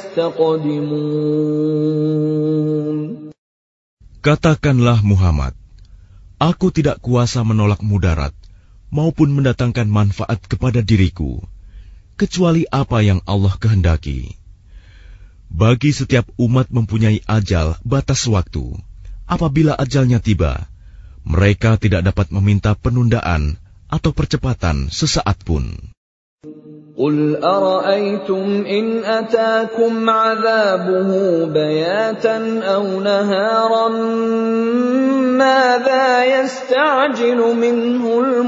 يَسْتَقْدِمُونَ. Katakanlah Muhammad, aku tidak kuasa menolak mudarat maupun mendatangkan manfaat kepada diriku, kecuali apa yang Allah kehendaki. Bagi setiap umat mempunyai ajal batas waktu. Apabila ajalnya tiba, mereka tidak dapat meminta penundaan atau percepatan sesaat pun. Qul ara'aytum in ataakum 'adzabuhu bayatan aw naharan madza yasta'jilu minhul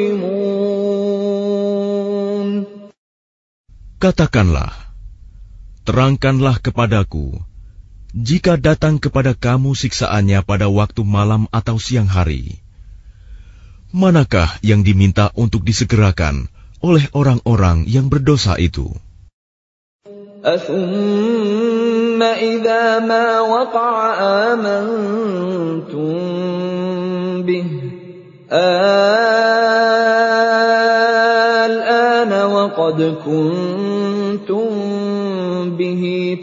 mujrimun. Katakanlah, terangkanlah kepadaku, jika datang kepada kamu siksaannya pada waktu malam atau siang hari, manakah yang diminta untuk disegerakan oleh orang-orang yang berdosa itu? Athumma idza ma waqa'a amantum bih al-ana wa qad kuntum bihi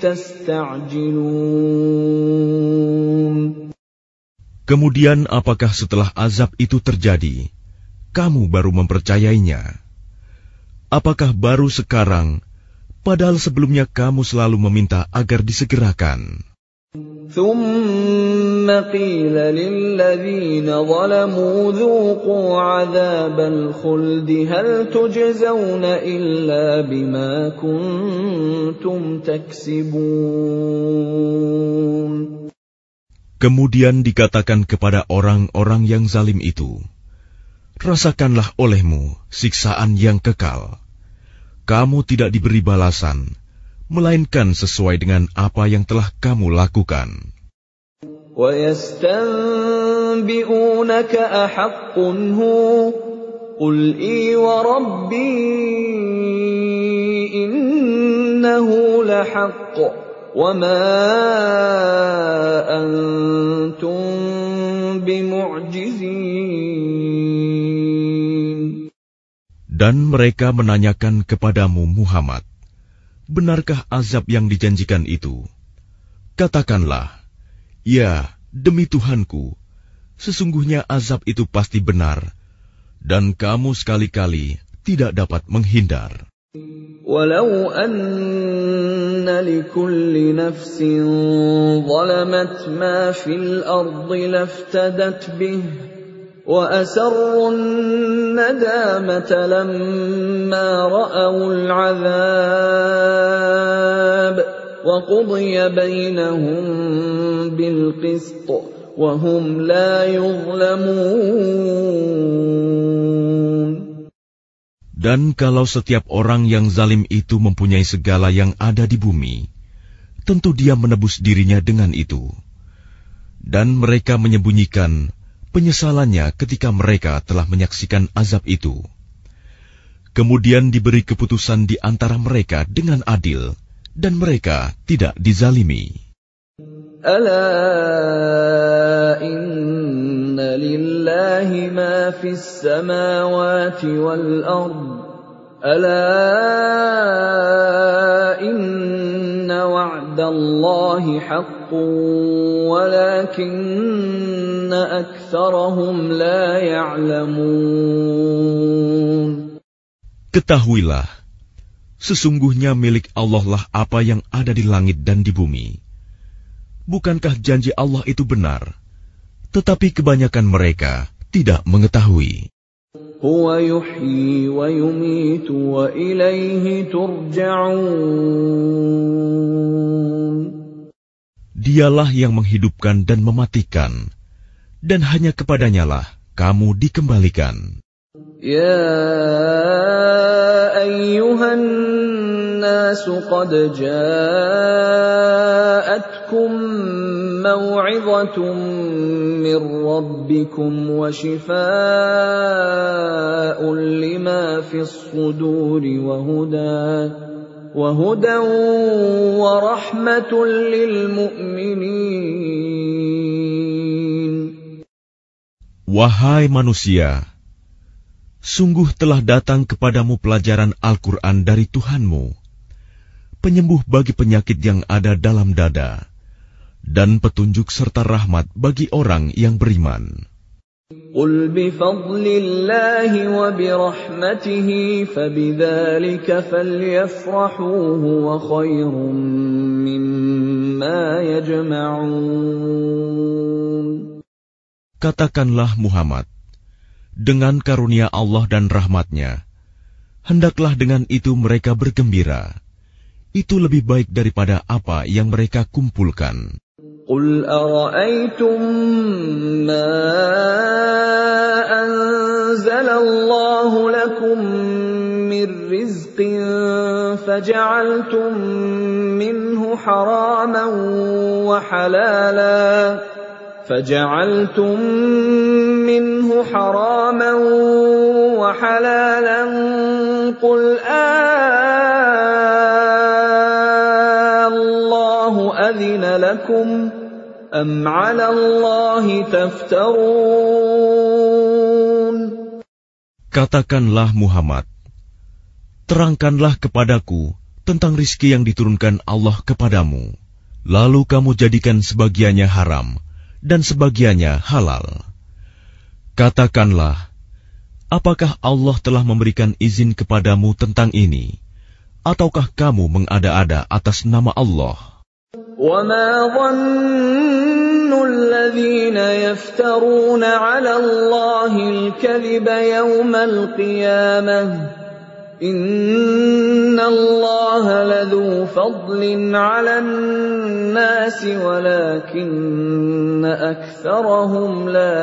tasta'jilun. Kemudian apakah setelah azab itu terjadi, kamu baru mempercayainya? Apakah baru sekarang, padahal sebelumnya kamu selalu meminta agar disegerakan? ثُمَّ قِيلَ لِلَّذِينَ ظَلَمُوا ذُوقُوا عَذَابَ الْخُلْدِ هَلْ تُجْزَوْنَ إِلَّا بِمَا كُنتُمْ تَكْسِبُونَ. Kemudian dikatakan kepada orang-orang yang zalim itu, rasakanlah olehmu siksaan yang kekal. Kamu tidak diberi balasan, melainkan sesuai dengan apa yang telah kamu lakukan. وَيَسْتَنْبِئُونَكَ أَحَقٌّ هُوَ قُلْ إِي وَرَبِّي إِنَّهُ لَحَقٌّ وَمَا أَنْتُمْ بِمُعْجِزِينَ. Dan mereka menanyakan kepadamu Muhammad, benarkah azab yang dijanjikan itu? Katakanlah, ya, demi Tuhanku, sesungguhnya azab itu pasti benar, dan kamu sekali-kali tidak dapat menghindar. Walau anna likulli nafsin zalamat ma fil ardi laftadat bih wa asarru an-nadamata lamma ra'aw al-'adhab wa qudiya bainahum bil qist wa hum la yuzlamun. Dan kalau setiap orang yang zalim itu mempunyai segala yang ada di bumi, tentu dia menebus dirinya dengan itu. Dan mereka menyembunyikan penyesalannya ketika mereka telah menyaksikan azab itu. Kemudian diberi keputusan di antara mereka dengan adil, dan mereka tidak dizalimi. Ala inna lillahi ma fis samawati wal ard. Ala inna wa'dallahi haqqun walakinna aktsarahum la ya'lamun. Ketahuilah, sesungguhnya milik Allah lah apa yang ada di langit dan di bumi. Bukankah janji Allah itu benar? Tetapi kebanyakan mereka tidak mengetahui. Huwa yuhyi wa yumitu wa ilaihi turja'un. Dialah yang menghidupkan dan mematikan, dan hanya kepadanyalah kamu dikembalikan. Ya ayyuhan nasu qad ja'atkum maw'izatun min rabbikum wa shifaa'un lima fis suduri wa hudan wa hudan wa rahmatun lil mu'minin. Wahai manusia, sungguh telah datang kepadamu pelajaran Al-Quran dari Tuhanmu, penyembuh bagi penyakit yang ada dalam dada, dan petunjuk serta rahmat bagi orang yang beriman. قُلْ بِفَضْلِ اللَّهِ وَبِرَحْمَتِهِ فَبِذَلِكَ فَلْيَفْرَحُوا هُوَ خَيْرٌ مِّمَّا يَجْمَعُونَ. Katakanlah Muhammad, dengan karunia Allah dan rahmat-Nya, hendaklah dengan itu mereka bergembira. Itu lebih baik daripada apa yang mereka kumpulkan. قُلْ أَرَأَيْتُمْ مَا أَنزَلَ اللَّهُ لَكُم مِّن رِّزْقٍ فَجَعَلْتُم مِّنْهُ حَرَامًا وَحَلَالًا فَجَعَلْتُم مِّنْهُ حَرَامًا وَحَلَالًا قُلْ آللَّهُ أَذِنَ لَكُمْ أَمْ عَلَى اللَّهِ تَفْتَرُونَ. Katakanlah Muhammad, terangkanlah kepadaku tentang rizki yang diturunkan Allah kepadamu, lalu kamu jadikan sebagiannya haram dan sebagiannya halal. Katakanlah, apakah Allah telah memberikan izin kepadamu tentang ini, ataukah kamu mengada-ada atas nama Allah? وَمَا ظَنُّ الَّذِينَ يَفْتَرُونَ عَلَى اللَّهِ الْكَذِبَ يَوْمَ الْقِيَامَةِ إِنَّ اللَّهَ لَذُو فَضْلٍ عَلَى النَّاسِ وَلَكِنَّ أَكْثَرَهُمْ لَا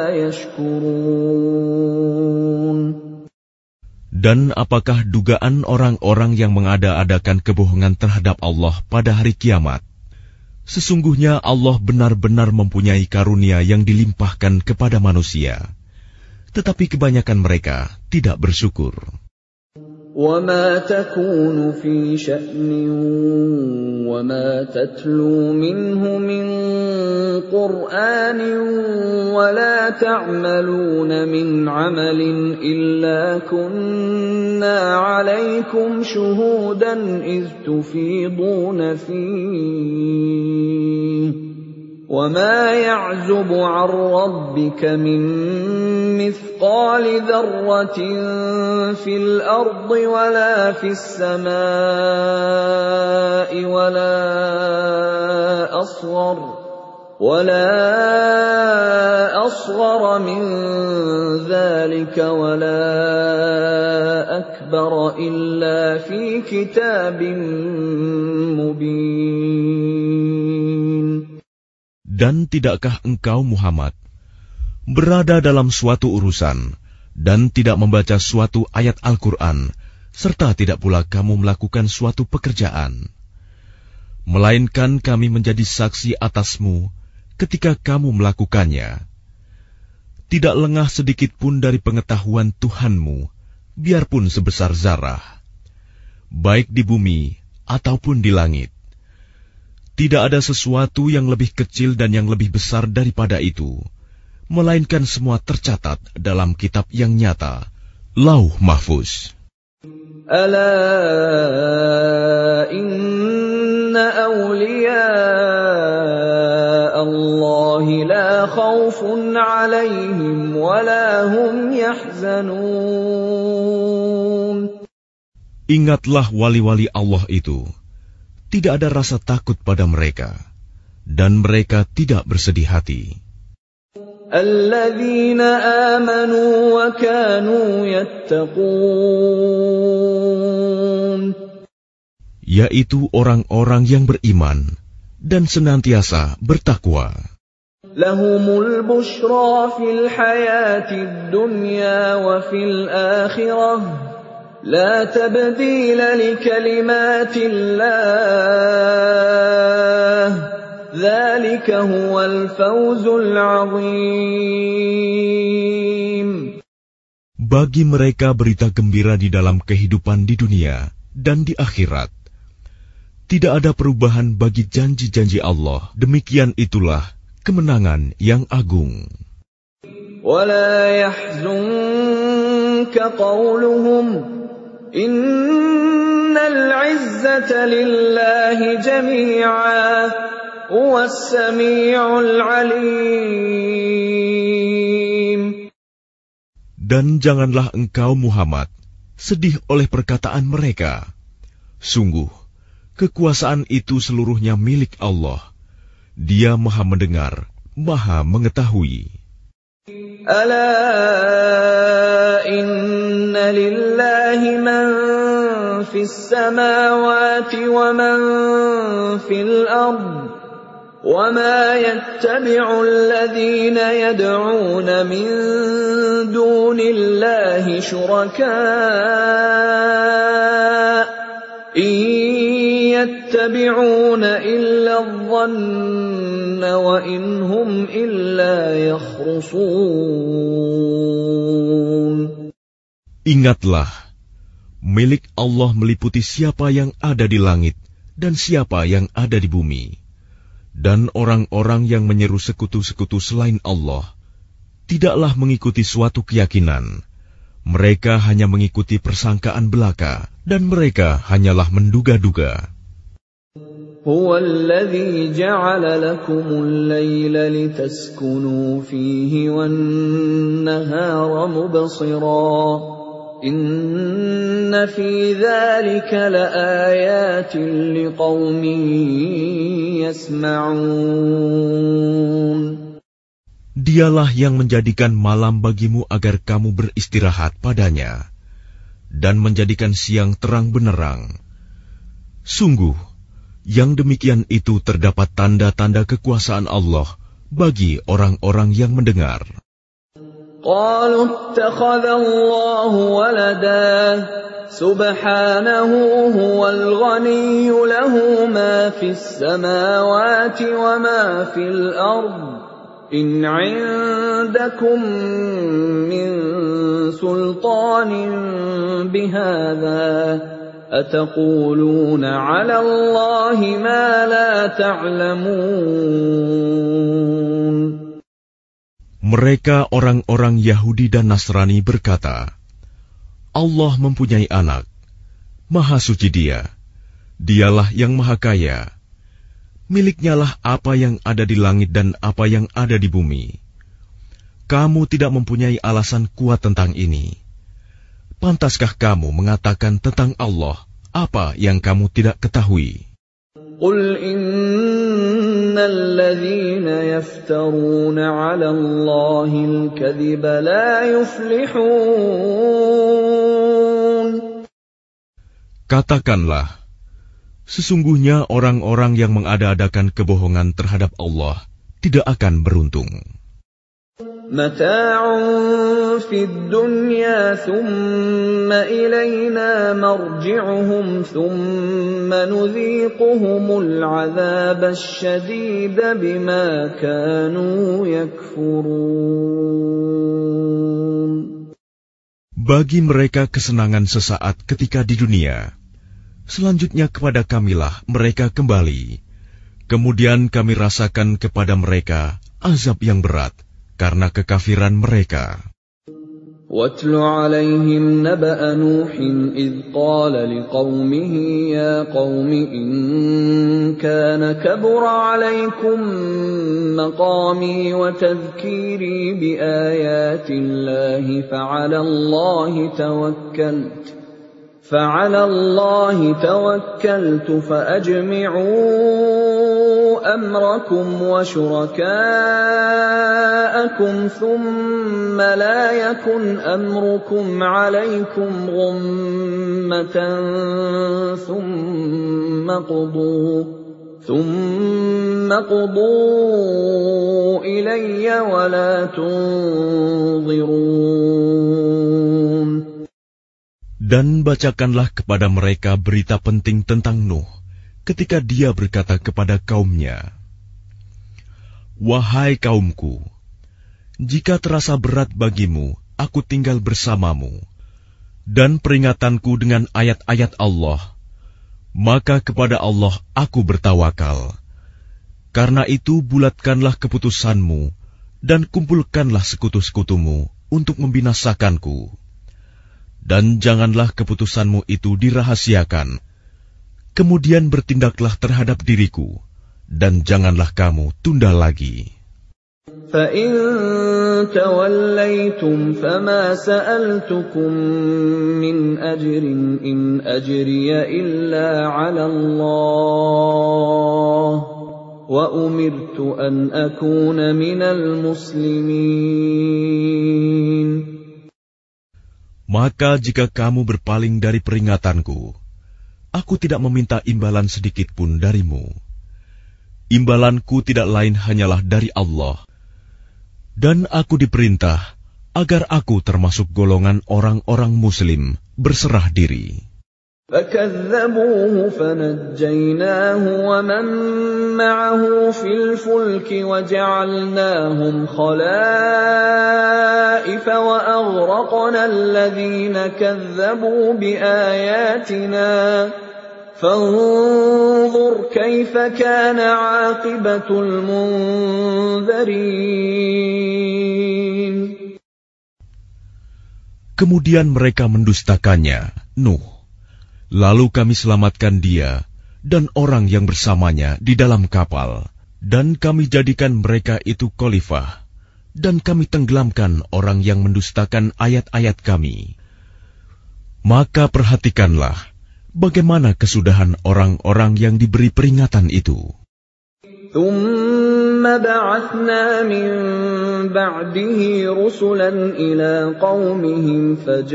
يَشْكُرُونَ. Dan apakah dugaan orang-orang yang mengada-adakan kebohongan terhadap Allah pada hari kiamat? Sesungguhnya Allah benar-benar mempunyai karunia yang dilimpahkan kepada manusia, tetapi kebanyakan mereka tidak bersyukur. وَمَا تَكُونُ فِي شَأْنٍ وَمَا تَتْلُو مِنْهُ مِنْ قُرْآنٍ وَلَا تَعْمَلُونَ مِنْ عَمَلٍ إِلَّا كُنَّا عَلَيْكُمْ شُهُودًا إِذْ تُفِيضُونَ فِيهِ وَمَا يَعْزُبُ عَنْ رَبِّكَ مِنْ مِثْقَالِ ذَرَّةٍ فِي الْأَرْضِ وَلَا فِي السَّمَاءِ وَلَا أَصْغَرَ وَلَا أَصْغَرَ مِنْ ذَلِكَ وَلَا أَكْبَرَ إِلَّا فِي كِتَابٍ مُبِينٍ. Dan tidakkah engkau Muhammad berada dalam suatu urusan dan tidak membaca suatu ayat Al-Quran, serta tidak pula kamu melakukan suatu pekerjaan, melainkan kami menjadi saksi atasmu ketika kamu melakukannya. Tidak lengah sedikit pun dari pengetahuan Tuhanmu, biarpun sebesar zarah, baik di bumi ataupun di langit. Tidak ada sesuatu yang lebih kecil dan yang lebih besar daripada itu, melainkan semua tercatat dalam kitab yang nyata, Lauh Mahfuz. Ala inna awliya Allah la khawfun alaihim wa la hum yahzanun. Ingatlah wali-wali Allah itu, tidak ada rasa takut pada mereka, dan mereka tidak bersedih hati. Alladzina amanu wa kanu yattaqun, yaitu orang-orang yang beriman dan senantiasa bertakwa. Lahumul bushra fil hayatid dunya wa fil akhirah لا تبديل لكلمات الله ذلك هو الفوز العظيم. Bagi mereka berita gembira di dalam kehidupan di dunia dan di akhirat. Tidak ada perubahan bagi janji-janji Allah. Demikian itulah kemenangan yang agung. ولا يحزنك قولهم إن العزة لله جميعا هو السميع العليم. Dan janganlah engkau Muhammad sedih oleh perkataan mereka. Sungguh, kekuasaan itu seluruhnya milik Allah. Dia Maha mendengar, Maha mengetahui. ألا إن لله من في السماوات ومن في الأرض وما يتبع الذين يدعون من دون الله شركاء إن يتبعون إلا الظن وإن هم إلا يخرصون. Ingatlah, milik Allah meliputi siapa yang ada di langit dan siapa yang ada di bumi. Dan orang-orang yang menyeru sekutu-sekutu selain Allah tidaklah mengikuti suatu keyakinan. Mereka hanya mengikuti persangkaan belaka, dan mereka hanyalah menduga-duga. هو الذي جعل لكم الليل لتسكنوا فيه والنهار مبصرا إن في ذلك لآيات لقوم يسمعون. Dialah yang menjadikan malam bagimu agar kamu beristirahat padanya, dan menjadikan siang terang benerang. Sungguh, yang demikian itu terdapat tanda-tanda kekuasaan Allah bagi orang-orang yang mendengar. قالوا اتخذ الله ولدا سبحانه هو الغني له ما في السماوات وما في الأرض إن عندكم من سلطان بهذا أتقولون على الله ما لا تعلمون. Mereka orang-orang Yahudi dan Nasrani berkata, Allah mempunyai anak, Maha suci Dia, Dialah yang Maha Kaya. Miliknya lah apa yang ada di langit dan apa yang ada di bumi. Kamu tidak mempunyai alasan kuat tentang ini. Pantaskah kamu mengatakan tentang Allah apa yang kamu tidak ketahui? Qul innal ladzina yaftaruna 'ala Allahil kadhiba la yuflihun. Katakanlah, sesungguhnya orang-orang yang mengada-adakan kebohongan terhadap Allah tidak akan beruntung. Mata'un fid dunya thumma ilayna marji'uhum thumma nudhiquhumul 'adzabasy syadida bima kanu yakfurun. Bagi mereka kesenangan sesaat ketika di dunia. Selanjutnya kepada kamilah mereka kembali. Kemudian kami rasakan kepada mereka azab yang berat karena kekafiran mereka. وَاتْلُ عَلَيْهِمْ نَبَأَ نُوحٍ إِذْ قَالَ لِقَوْمِهِ يَا قَوْمِ إِنْ كَانَ كَبُرَ عَلَيْكُمْ مَقَامِي وَتَذْكِيرِي بِآيَاتِ اللَّهِ فَعَلَى اللَّهِ تَوَكَّلْتُ فَعَلَى اللَّهِ تَوَكَّلْتُ فَأَجْمِعُوا أَمْرَكُمْ وَشُرَكَاءَكُمْ ثُمَّ لَا يَكُنْ أَمْرُكُمْ عَلَيْكُمْ غُمَّةً ثُمَّ قُضُوا ثُمَّ قُضُوا إِلَيَّ وَلَا تُنظِرُونَ. Dan bacakanlah kepada mereka berita penting tentang Nuh, ketika dia berkata kepada kaumnya, Wahai kaumku, jika terasa berat bagimu, aku tinggal bersamamu, dan peringatanku dengan ayat-ayat Allah, maka kepada Allah aku bertawakal. Karena itu bulatkanlah keputusanmu, dan kumpulkanlah sekutu-sekutumu untuk membinasakanku. Dan janganlah keputusanmu itu dirahasiakan. Kemudian bertindaklah terhadap diriku, dan janganlah kamu tunda lagi. فَإِن تَوَلَّيْتُمْ فَمَا سَأَلْتُكُم مِّنْ أَجْرٍ إِنْ أَجْرِيَ إِلَّا عَلَى اللَّهِ وَأُمِرْتُ أَنْ أَكُونَ مِنَ الْمُسْلِمِينَ. Maka jika kamu berpaling dari peringatanku, aku tidak meminta imbalan sedikit pun darimu. Imbalanku tidak lain hanyalah dari Allah. Dan aku diperintah agar aku termasuk golongan orang-orang Muslim berserah diri. فَكَذَّبُوهُ فَنَجَّيْنَاهُ وَمَن مَّعَهُ فِي الْفُلْكِ وَجَعَلْنَاهُمْ خَلَائِفَ وَأَغْرَقْنَا الَّذِينَ كَذَّبُوا بِآيَاتِنَا فَانظُرْ كَيْفَ كَانَ عَاقِبَةُ الْمُنذَرِينَ. Kemudian mereka mendustakannya, Nuh. Lalu kami selamatkan dia dan orang yang bersamanya di dalam kapal, dan kami jadikan mereka itu khalifah, dan kami tenggelamkan orang yang mendustakan ayat-ayat kami. Maka perhatikanlah bagaimana kesudahan orang-orang yang diberi peringatan itu. ثُمَّ بَعَثْنَا مِن بَعْدِهِ رُسُلًا إِلَىٰ قَوْمِهِمْ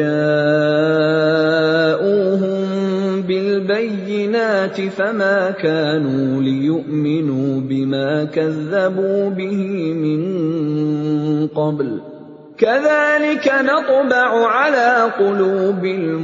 فَجَاءُوهُم بِالْبَيِّنَاتِ فَمَا كَانُوا لِيُؤْمِنُوا بِمَا كَذَّبُوا بِهِ مِن قَبْلُ كَذَلِكَ نَطْبَعُ عَلَىٰ قُلُوبِ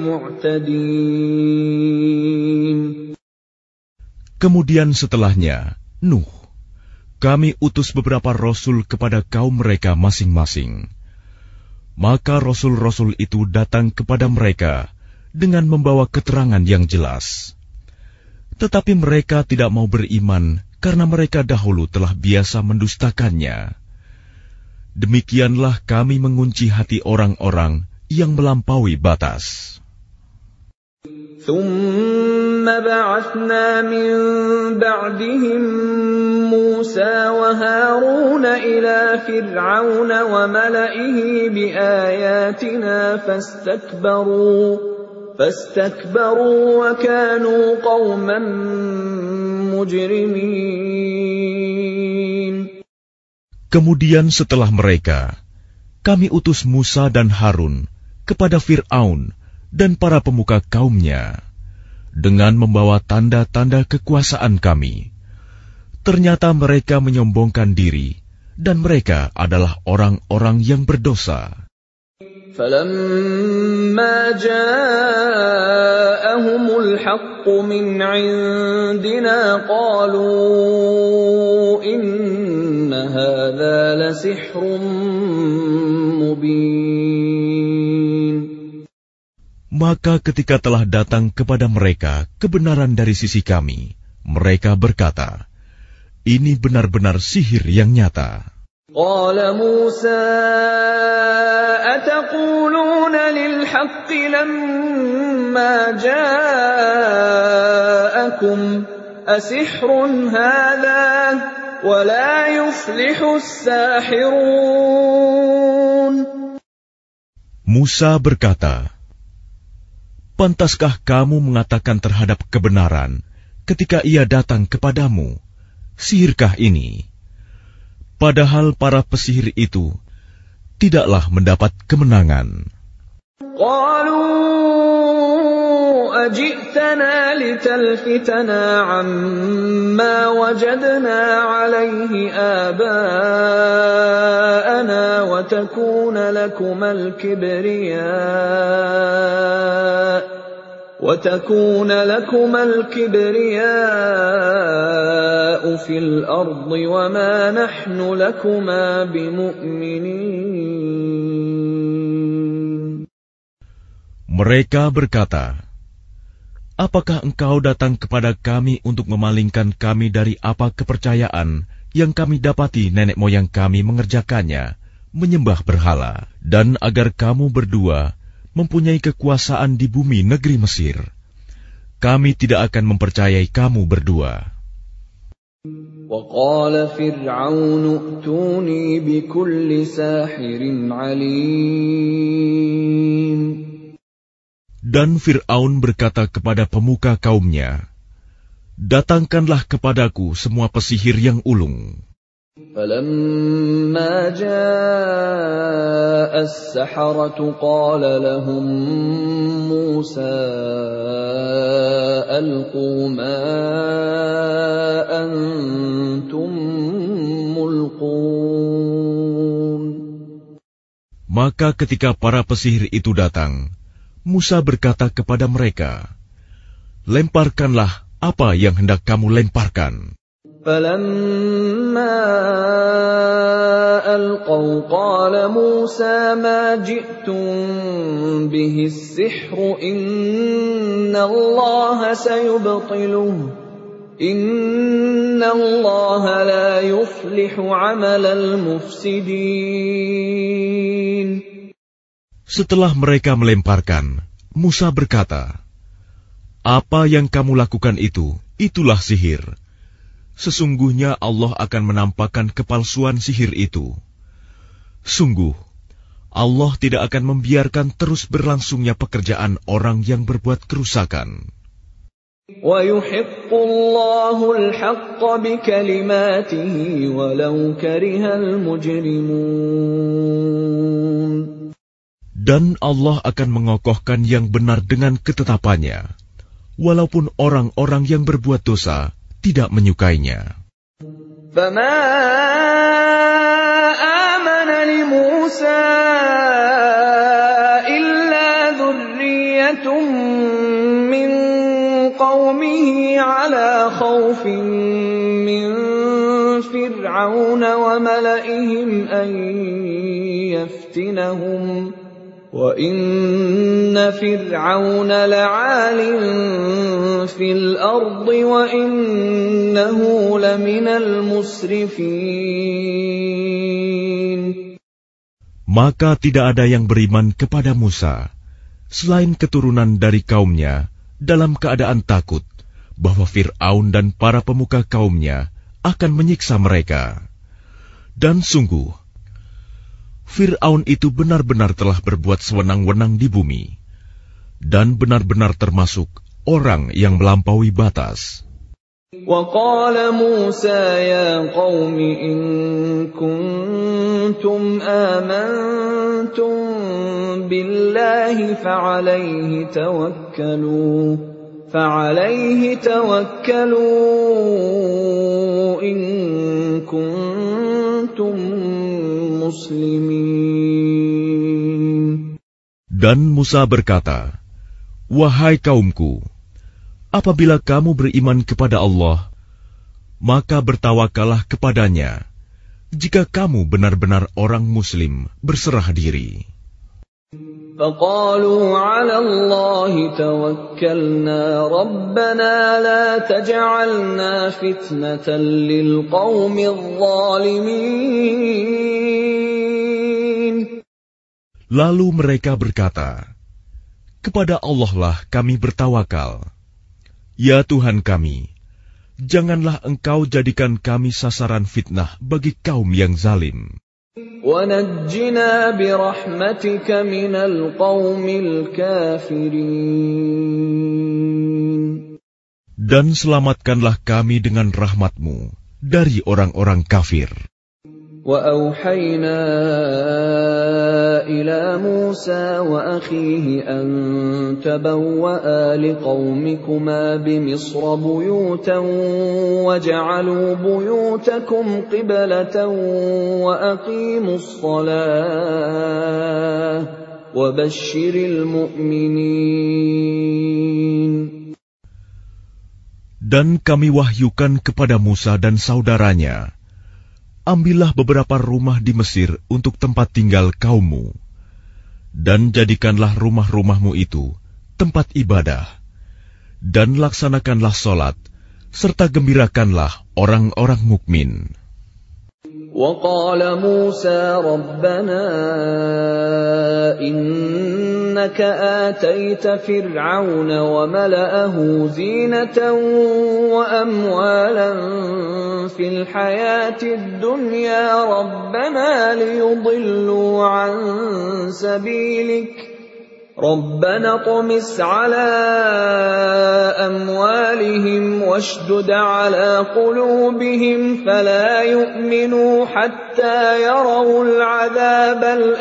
الْمُعْتَدِينَ. Kemudian setelahnya, Nuh, kami utus beberapa rasul kepada kaum mereka masing-masing. Maka rasul-rasul itu datang kepada mereka dengan membawa keterangan yang jelas. Tetapi mereka tidak mau beriman karena mereka dahulu telah biasa mendustakannya. Demikianlah kami mengunci hati orang-orang yang melampaui batas. ثُمَّ بَعَثْنَا مِن بَعْدِهِم مُّوسَىٰ وَهَارُونَ إِلَىٰ فِرْعَوْنَ وَمَلَئِهِ بِآيَاتِنَا فَاسْتَكْبَرُوا فَاسْتَكْبَرُوا وَكَانُوا قَوْمًا مُجْرِمِينَ. Kemudian setelah mereka, kami utus Musa dan Harun kepada Fir'aun dan para pemuka kaumnya, dengan membawa tanda-tanda kekuasaan kami. Ternyata mereka menyombongkan diri, dan mereka adalah orang-orang yang berdosa. فَلَمَّا جَاءَهُمُ الْحَقُّ مِنْ عِندِنَا قَالُوا إِنَّ هَذَا لَسِحْرٌ مُبِينٌ. Maka ketika telah datang kepada mereka kebenaran dari sisi kami, mereka berkata, ini benar-benar sihir yang nyata. Qala Musa ataquluna lil haqqi lamma ja'akum asihrun hadha wa la yuflihu as-sahirun. Musa berkata, pantaskah kamu mengatakan terhadap kebenaran ketika ia datang kepadamu, sihirkah ini? Padahal para pesihir itu tidaklah mendapat kemenangan. Qalu ajitana litalfitana amma wajadna alayhi abaana wa takuna lakumal kibriya وَتَكُونَ لَكُمَا الْكِبْرِيَاءُ فِي الْأَرْضِ وَمَا نَحْنُ لَكُمَا بِمُؤْمِنِينَ. Mereka berkata, apakah engkau datang kepada kami untuk memalingkan kami dari apa kepercayaan yang kami dapati nenek moyang kami mengerjakannya, menyembah berhala, dan agar kamu berdua mempunyai kekuasaan di bumi negeri Mesir, kami tidak akan mempercayai kamu berdua. وَقَالَ فِرْعَوْنُ ائْتُونِي بِكُلِّ سَاحِرٍ عَلِيمٍ. Dan Fir'aun berkata kepada pemuka kaumnya, datangkanlah kepadaku semua pesihir yang ulung. فَلَمَّا جَاءَ السَّحَرَةُ قَالَ لَهُم مُوسَىٰ أَلْقُوا مَا أَنتُم مُّلْقُونَ. Maka ketika para pesihir itu datang, Musa berkata kepada mereka, lemparkanlah apa yang hendak kamu lemparkan. فَلَمَّا أَلْقَوْا قَالَ مُوسَىٰ مَا جِئْتُم بِهِ السِّحْرُ إِنَّ اللَّهَ سَيُبْطِلُهُ إِنَّ اللَّهَ لَا يُفْلِحُ عَمَلَ الْمُفْسِدِينَ. Setelah mereka melemparkan, Musa berkata, apa yang kamu lakukan itu, itulah sihir. Sesungguhnya Allah akan menampakkan kepalsuan sihir itu. Sungguh, Allah tidak akan membiarkan terus berlangsungnya pekerjaan orang yang berbuat kerusakan. وَيُحِقُّ اللَّهُ الْحَقَّ بِكَلِمَاتِهِ وَلَوْ كَرِهَ الْمُجْرِمُونَ. Dan Allah akan mengokohkan yang benar dengan ketetapannya, walaupun orang-orang yang berbuat dosa tidak menyukainya. فَمَا آمَنَ لِمُوسَىٰ إِلَّا ذُرِّيَّةٌ مِّن قَوْمِهِ عَلَىٰ خَوْفٍ مِّن فِرْعَوْنَ وَمَلَئِهِمْ أَن يَفْتِنَهُمْ وَإِنَّ فِرْعَوْنَ لَعَالٍ فِي الْأَرْضِ وَإِنَّهُ لَمِنَ الْمُسْرِفِينَ. Maka tidak ada yang beriman kepada Musa, selain keturunan dari kaumnya, dalam keadaan takut bahwa Fir'aun dan para pemuka kaumnya akan menyiksa mereka. Dan sungguh, Fir'aun itu benar-benar telah berbuat sewenang-wenang di bumi, dan benar-benar termasuk orang yang melampaui batas. وَقَالَ مُوسَىٰ يَا قَوْمِ إِن كُنتُمْ آمَنتُم بِاللَّهِ فَعَلَيْهِ تَوَكَّلُوا فَعَلَيْهِ تَوَكَّلُوا إِن كُنتُم muslimin. Dan Musa berkata, wahai kaumku, apabila kamu beriman kepada Allah, maka bertawakallah kepadanya, jika kamu benar-benar orang muslim berserah diri. فَقَالُوا عَلَى اللَّهِ تَوَكَّلْنَا رَبَّنَا لَا تَجْعَلْنَا فِتْنَةً لِلْقَوْمِ الظَّالِمِينَ. Lalu mereka berkata, kepada Allah lah kami bertawakal. Ya Tuhan kami, janganlah Engkau jadikan kami sasaran fitnah bagi kaum yang zalim. وَنَجِّنَا بِرَحْمَتِكَ مِنَ الْقَوْمِ الْكَافِرِينَ. Dan selamatkanlah kami dengan rahmat-Mu dari orang-orang kafir. وَأَوْحَيْنَا إِلَى مُوسَىٰ وَأَخِيهِ أَن تَبَوَّآ لِقَوْمِكُمَا بِمِصْرَ بُيُوتًا وَاجْعَلُوا بُيُوتَكُمْ قِبْلَةً وَأَقِيمُوا الصَّلَاةَ وَبَشِّرِ الْمُؤْمِنِينَ. Dan kami wahyukan kepada Musa dan saudaranya, ambillah beberapa rumah di Mesir untuk tempat tinggal kaummu, dan jadikanlah rumah-rumahmu itu tempat ibadah, dan laksanakanlah solat, serta gembirakanlah orang-orang mukmin. وقال موسى ربنا إنك آتيت فرعون وملأه زينة وأموالا في الحياة الدنيا ربنا ليضلوا عن سبيلك ربنا اطمس على أموالهم واشدد على قلوبهم فلا يؤمنوا حتى يروا العذاب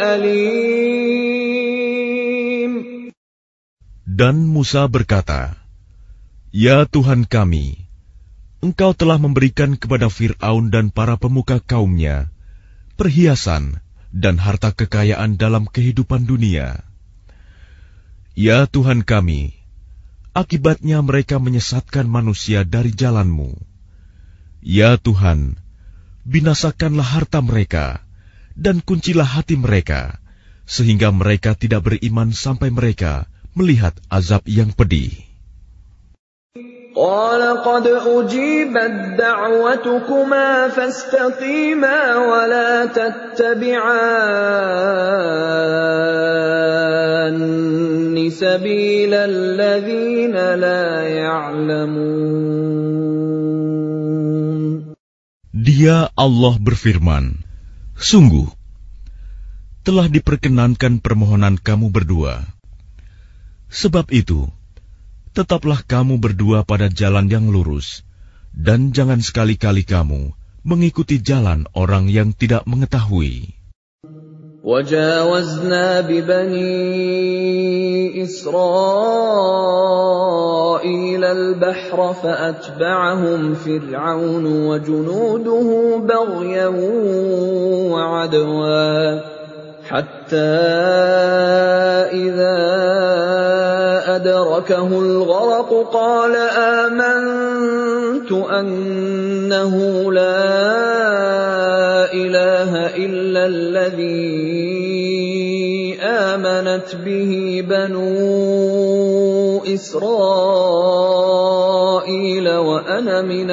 الأليم. Dan Musa berkata, Ya Tuhan kami, Engkau telah memberikan kepada Fir'aun dan para pemuka kaumnya perhiasan dan harta kekayaan dalam kehidupan dunia. Ya Tuhan kami, akibatnya mereka menyesatkan manusia dari jalan-Mu. Ya Tuhan, binasakanlah harta mereka dan kuncilah hati mereka, sehingga mereka tidak beriman sampai mereka melihat azab yang pedih. قال قد أجيبت دعوتكما فاستقيما ولا تتبعان سبيل الذين لا يعلمون. Dia Allah berfirman, Sungguh, telah diperkenankan permohonan kamu berdua. Sebab itu, tetaplah kamu berdua pada jalan yang lurus, dan jangan sekali-kali kamu mengikuti jalan orang yang tidak mengetahui. وَجَاوَزْنَا بِبَنِي إِسْرَائِيلَ الْبَحْرَ فَأَتْبَعَهُمْ فِرْعَوْنُ وَجُنُودُهُ بَغْيًا وَعَدْوًا حَتَّى إِذَا أدركه الغرق قال آمنت أنه لا إله إلا الذي آمنت به بنو إسرائيل وأنا من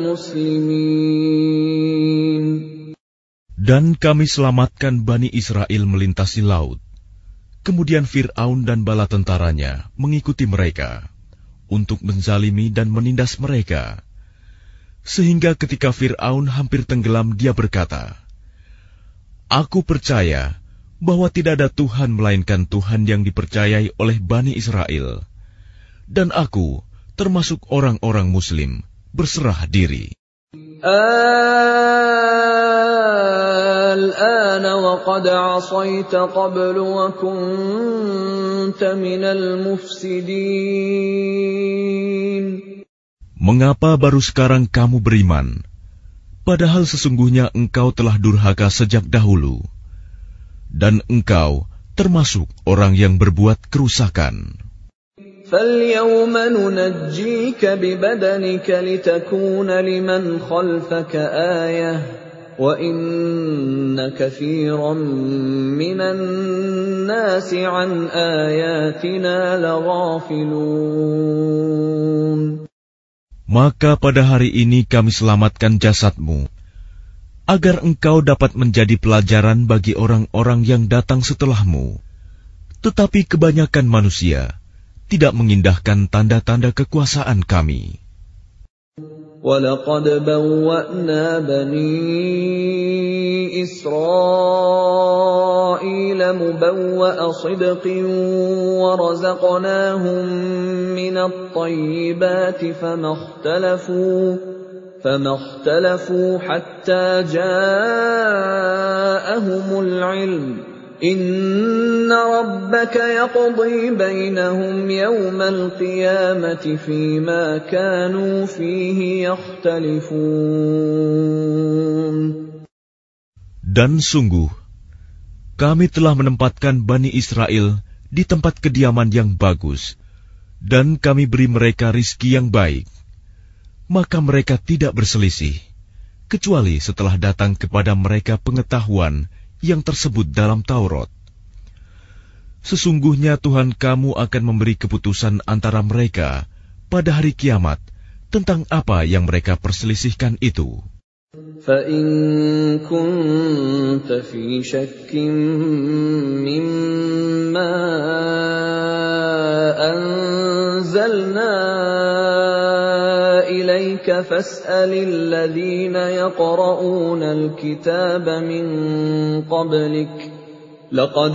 المسلمين. Dan kami selamatkan Bani Israel melintasi laut. Kemudian Fir'aun dan bala tentaranya mengikuti mereka untuk menzalimi dan menindas mereka. Sehingga ketika Fir'aun hampir tenggelam, dia berkata, Aku percaya bahwa tidak ada Tuhan melainkan Tuhan yang dipercayai oleh Bani Israel. Dan aku termasuk orang-orang Muslim berserah diri. الآن وقد عصيت قبل وكنت من المفسدين. Mengapa baru sekarang kamu beriman, padahal sesungguhnya engkau telah durhaka sejak dahulu, dan engkau termasuk orang yang berbuat kerusakan. فَالْيَوْمَ نُنَجِّيكَ بِبَدَنِكَ لِتَكُونَ لِمَنْ خَلْفَكَ آيَةً وَإِنَّ كَثِيرًا مِنَ النَّاسِ عَنْ آيَاتِنَا لَغَافِلُونَ. Maka pada hari ini kami selamatkan jasadmu, agar engkau dapat menjadi pelajaran bagi orang-orang yang datang setelahmu. Tetapi kebanyakan manusia tidak mengindahkan tanda-tanda kekuasaan kami. وَلَقَدْ بَوَّأْنَا بَنِي إِسْرَائِيلَ مُبَوَّأَ صِدْقٍ وَرَزَقْنَاهُمْ مِنَ الطَّيِّبَاتِ فَمَا اخْتَلَفُوا فَمَا اخْتَلَفُوا حَتَّى جَاءَهُمُ الْعِلْمُ إِنَّ رَبَّكَ يَقْضِي بَيْنَهُمْ يَوْمَ الْقِيَامَةِ فِيمَا كَانُوا فِيهِ يَخْتَلِفُونَ. Dan sungguh, kami telah menempatkan Bani Israel di tempat kediaman yang bagus, dan kami beri mereka rizki yang baik. Maka mereka tidak berselisih, kecuali setelah datang kepada mereka pengetahuan yang tersebut dalam Taurat. Sesungguhnya Tuhan kamu akan memberi keputusan antara mereka pada hari kiamat tentang apa yang mereka perselisihkan itu. فَإِن كُنتَ فِي شَكٍّ مِّمَّا أَنزَلْنَا إِلَيْكَ فَاسْأَلِ الَّذِينَ يَقْرَؤُونَ الْكِتَابَ مِن قَبْلِكَ لَقَدْ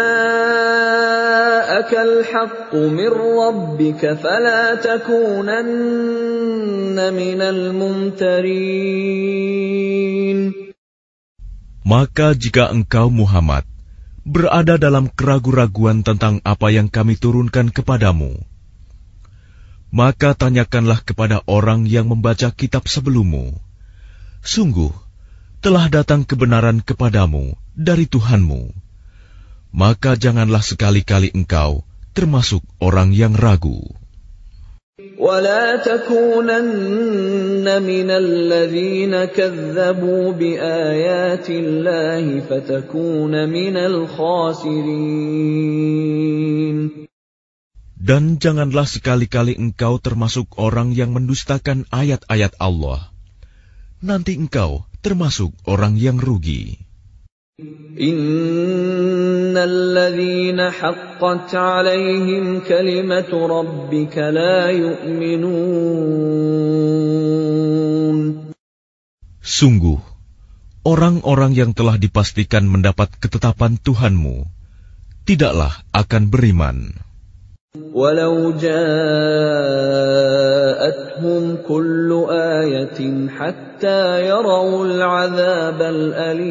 جَاءَكَ الْحَقُّ مِن رَّبِّكَ فَلَا تَكُونَنَّ مِنَ الْمُمْتَرِينَ. Maka jika engkau Muhammad berada dalam keraguan-raguan tentang apa yang kami turunkan kepadamu, maka tanyakanlah kepada orang yang membaca kitab sebelummu. Sungguh, telah datang kebenaran kepadamu dari Tuhanmu. Maka janganlah sekali-kali engkau termasuk orang yang ragu. وَلَا تَكُونَنَّ مِنَ الَّذِينَ كَذَّبُوا بِآيَاتِ اللَّهِ فَتَكُونَ مِنَ الْخَاسِرِينَ. Dan janganlah sekali-kali engkau termasuk orang yang mendustakan ayat-ayat Allah. Nanti engkau termasuk orang yang rugi. Innal ladzina haqqat 'alaihim kalimatu rabbika la yu'minun. Sungguh, orang-orang yang telah dipastikan mendapat ketetapan Tuhanmu tidaklah akan beriman. Walau ja'atuhum kullu ayatin hatta yarawul 'adzabal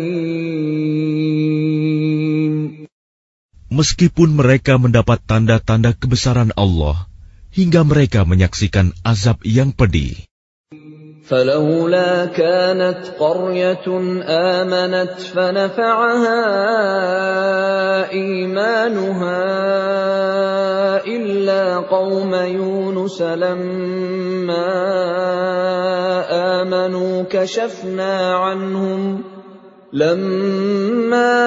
alim. Meskipun mereka mendapat tanda-tanda kebesaran Allah hingga mereka menyaksikan azab yang pedih. فلولا كانت قرية آمنت فنفعها إيمانها إلا قوم يونس لما آمنوا كشفنا عنهم لما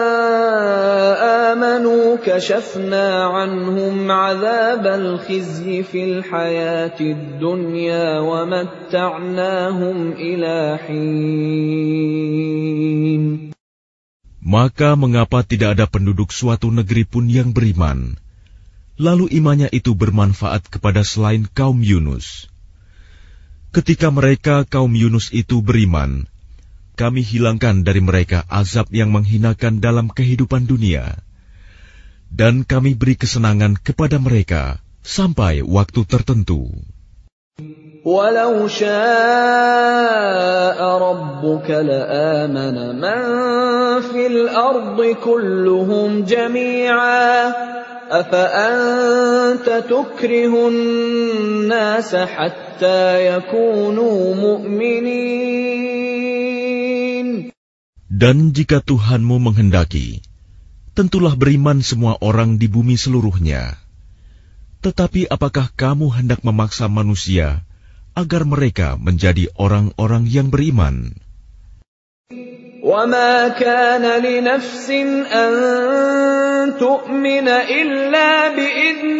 آمنوا كشفنا عنهم عذاب الخزي في الحياة الدنيا ومتعناهم إلى حين. Maka mengapa tidak ada penduduk suatu negeri pun yang beriman, lalu imannya itu bermanfaat kepada selain kaum Yunus? Ketika mereka kaum Yunus itu beriman, kami hilangkan dari mereka azab yang menghinakan dalam kehidupan dunia, dan kami beri kesenangan kepada mereka sampai waktu tertentu. Walau syaa rabbuka la'amana man fil ardi kulluhum jami'a afa anta tukrihun nasa hatta yakunu mu'minin. Dan jika Tuhanmu menghendaki, tentulah beriman semua orang di bumi seluruhnya. Tetapi apakah kamu hendak memaksa manusia agar mereka menjadi orang-orang yang beriman? وَمَا كَانَ لِنَفْسٍ أَن تُؤْمِنَ إِلَّا بِإِذْنِ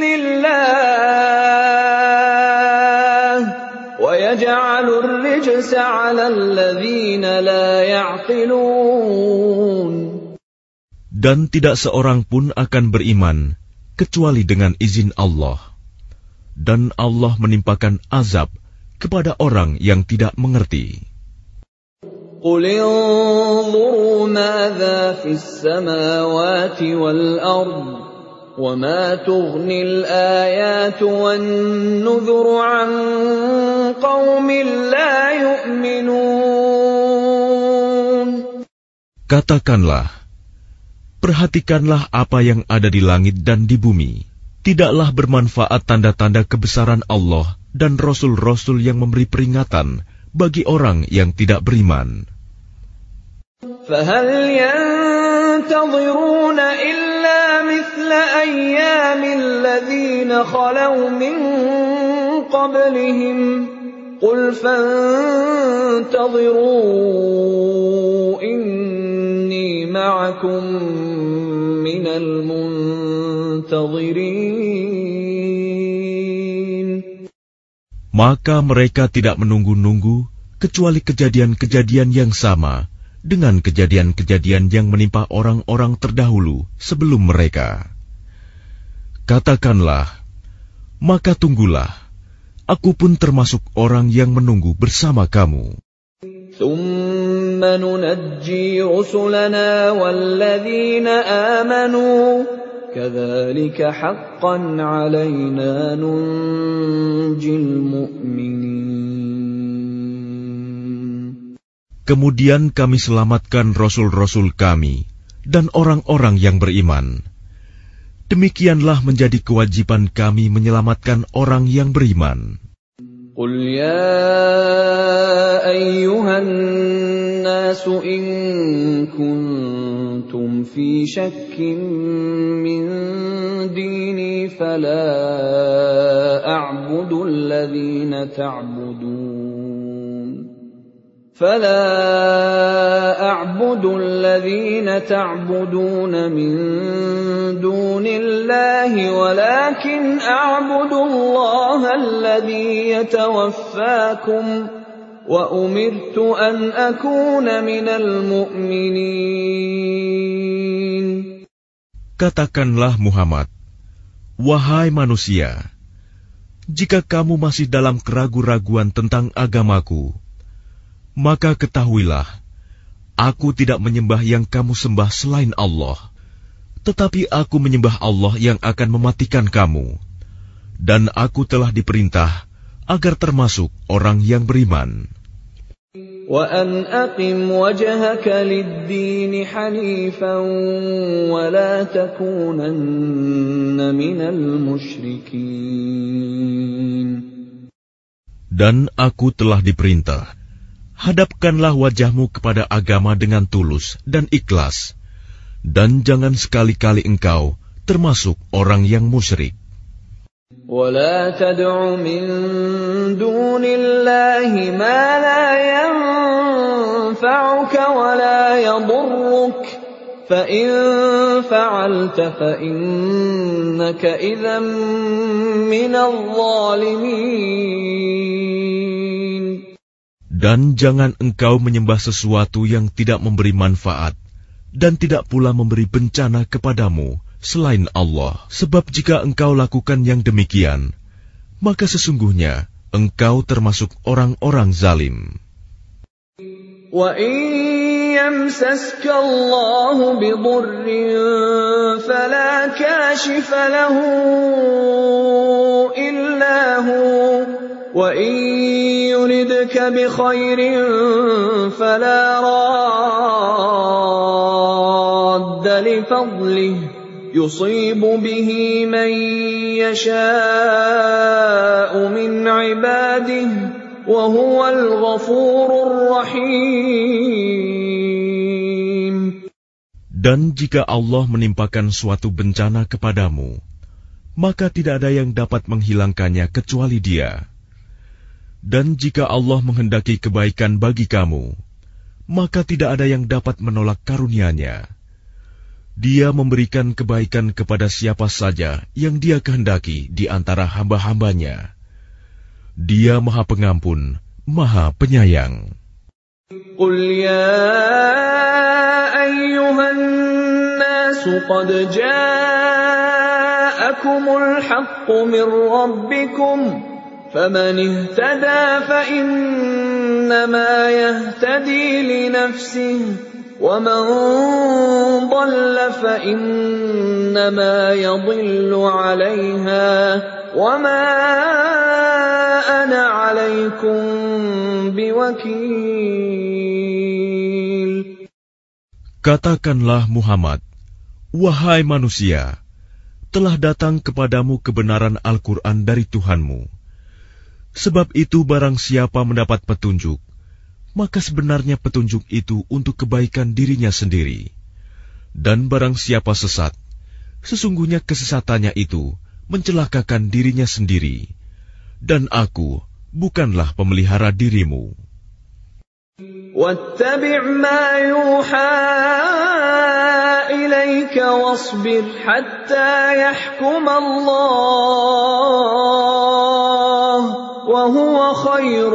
اللَّهِ وَيَجْعَلُ الرِّجْسَ عَلَى الَّذِينَ لَا يَعْقِلُونَ. Dan tidak seorang pun akan beriman kecuali dengan izin Allah, dan Allah menimpakan azab kepada orang yang tidak mengerti. قُلِ انظُرُوا مَاذَا فِي السَّمَاوَاتِ وَالْأَرْضِ وَمَا تُغْنِي الْآيَاتُ وَالنُّذُرُ عَن قَوْمٍ لَّا يُؤْمِنُونَ. Katakanlah, perhatikanlah apa yang ada di langit dan di bumi. Tidaklah bermanfaat tanda-tanda kebesaran Allah dan rasul-rasul yang memberi peringatan bagi orang yang tidak beriman. فَهَلْ يَنْتَظِرُونَ إِلَّا مِثْلَ أَيَّامِ الَّذِينَ خَلَوْا مِنْ قَبْلِهِمْ قُلْ فَانْتَظِرُوا إِنِّي مَعَكُمْ مِنَ الْمُنْتَظِرِينَ. Maka mereka tidak menunggu-nunggu kecuali kejadian-kejadian yang sama dengan kejadian-kejadian yang menimpa orang-orang terdahulu sebelum mereka. Katakanlah, maka tunggulah, aku pun termasuk orang yang menunggu bersama kamu. ثُمَّ نُنَجِّي رُسُلَنَا وَالَّذِينَ آمَنُوا كَذَلِكَ حَقًّا عَلَيْنَا نُنْجِي الْمُؤْمِنِينَ. Kemudian kami selamatkan rasul-rasul kami dan orang-orang yang beriman. Demikianlah menjadi kewajiban kami menyelamatkan orang yang beriman. قُلْ يَا أَيُّهَا النَّاسُ إِن كُنتُمْ فِي شَكٍّ مِّن دِينِي فَلَا أَعْبُدُ الَّذِينَ تَعْبُدُونَ فَلَا أَعْبُدُ الَّذِينَ تَعْبُدُونَ مِن دُونِ اللَّهِ وَلَكِنْ أَعْبُدُ اللَّهَ الَّذِي يَتَوَفَّاكُمْ وَأُمِرْتُ أَنْ أَكُونَ مِنَ الْمُؤْمِنِينَ. Katakanlah Muhammad, wahai manusia, jika kamu masih dalam keraguan-raguan tentang agamaku, maka ketahuilah, aku tidak menyembah yang kamu sembah selain Allah, tetapi aku menyembah Allah yang akan mematikan kamu, dan aku telah diperintah agar termasuk orang yang beriman. وَأَنْ أَقِمْ وَجْهَكَ لِلدِّينِ حَنِيفًا وَلَا تَكُونَنَّ مِنَ الْمُشْرِكِينَ. Dan aku telah diperintah, hadapkanlah wajahmu kepada agama dengan tulus dan ikhlas, dan jangan sekali-kali engkau termasuk orang yang musyrik. وَلَا تَدْعُ مِن دُونِ اللَّهِ مَا لَا يَنفَعُكَ وَلَا يَضُرُّكَ فَإِن فَعَلْتَ فَإِنَّكَ إِذًا مِّنَ الظَّالِمِينَ. Dan jangan engkau menyembah sesuatu yang tidak memberi manfaat dan tidak pula memberi bencana kepadamu selain Allah. Sebab jika engkau lakukan yang demikian, maka sesungguhnya engkau termasuk orang-orang zalim. وَإِن يَمْسَسْكَ اللَّهُ بِضُرٍّ فَلَا كَاشِفَ لَهُ إِلَّا هُوَ وَإِن يُرِدْكَ بِخَيْرٍ فَلَا رَادَّ لِفَضْلِهِ يُصِيبُ بِهِ مَن يَشَاءُ مِنْ عِبَادِهِ وَهُوَ الْغَفُورُ الرَّحِيمُ. Dan jika Allah menimpakan suatu bencana kepadamu, maka tidak ada yang dapat menghilangkannya kecuali Dia. Dan jika Allah menghendaki kebaikan bagi kamu, maka tidak ada yang dapat menolak karunia-Nya. Dia memberikan kebaikan kepada siapa saja yang Dia kehendaki di antara hamba-hambanya. Dia Maha Pengampun, Maha Penyayang. قُلْ يَا أَيُّهَا النَّاسُ قَدْ جَاءَكُمُ الْحَقُّ مِنْ رَبِّكُمْ فَمَنِ اهْتَدَى فَإِنَّمَا يَهْتَدِي لِنَفْسِهِ وَمَنْ ضَلَّ فَإِنَّمَا يَضِلُّ عَلَيْهَا وَمَا أَنَا عَلَيْكُمْ بِوَكِيلٍ. Katakanlah Muhammad, wahai manusia, telah datang kepadamu kebenaran Al-Quran dari Tuhanmu. Sebab itu barang siapa mendapat petunjuk, maka sebenarnya petunjuk itu untuk kebaikan dirinya sendiri. Dan barang siapa sesat, sesungguhnya kesesatannya itu mencelakakan dirinya sendiri. Dan aku bukanlah pemelihara dirimu. وَاتَّبِعْ مَا يُوحَى إِلَيْكَ وَاصْبِرْ حَتَّى يَحْكُمَ اللَّهُ وَهُوَ وَهُوَ خَيْرُ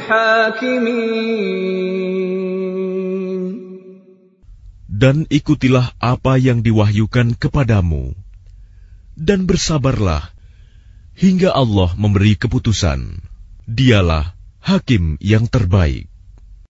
الْحَاكِمِينَ. Dan ikutilah apa yang diwahyukan kepadamu, dan bersabarlah hingga Allah memberi keputusan. Dialah hakim yang terbaik.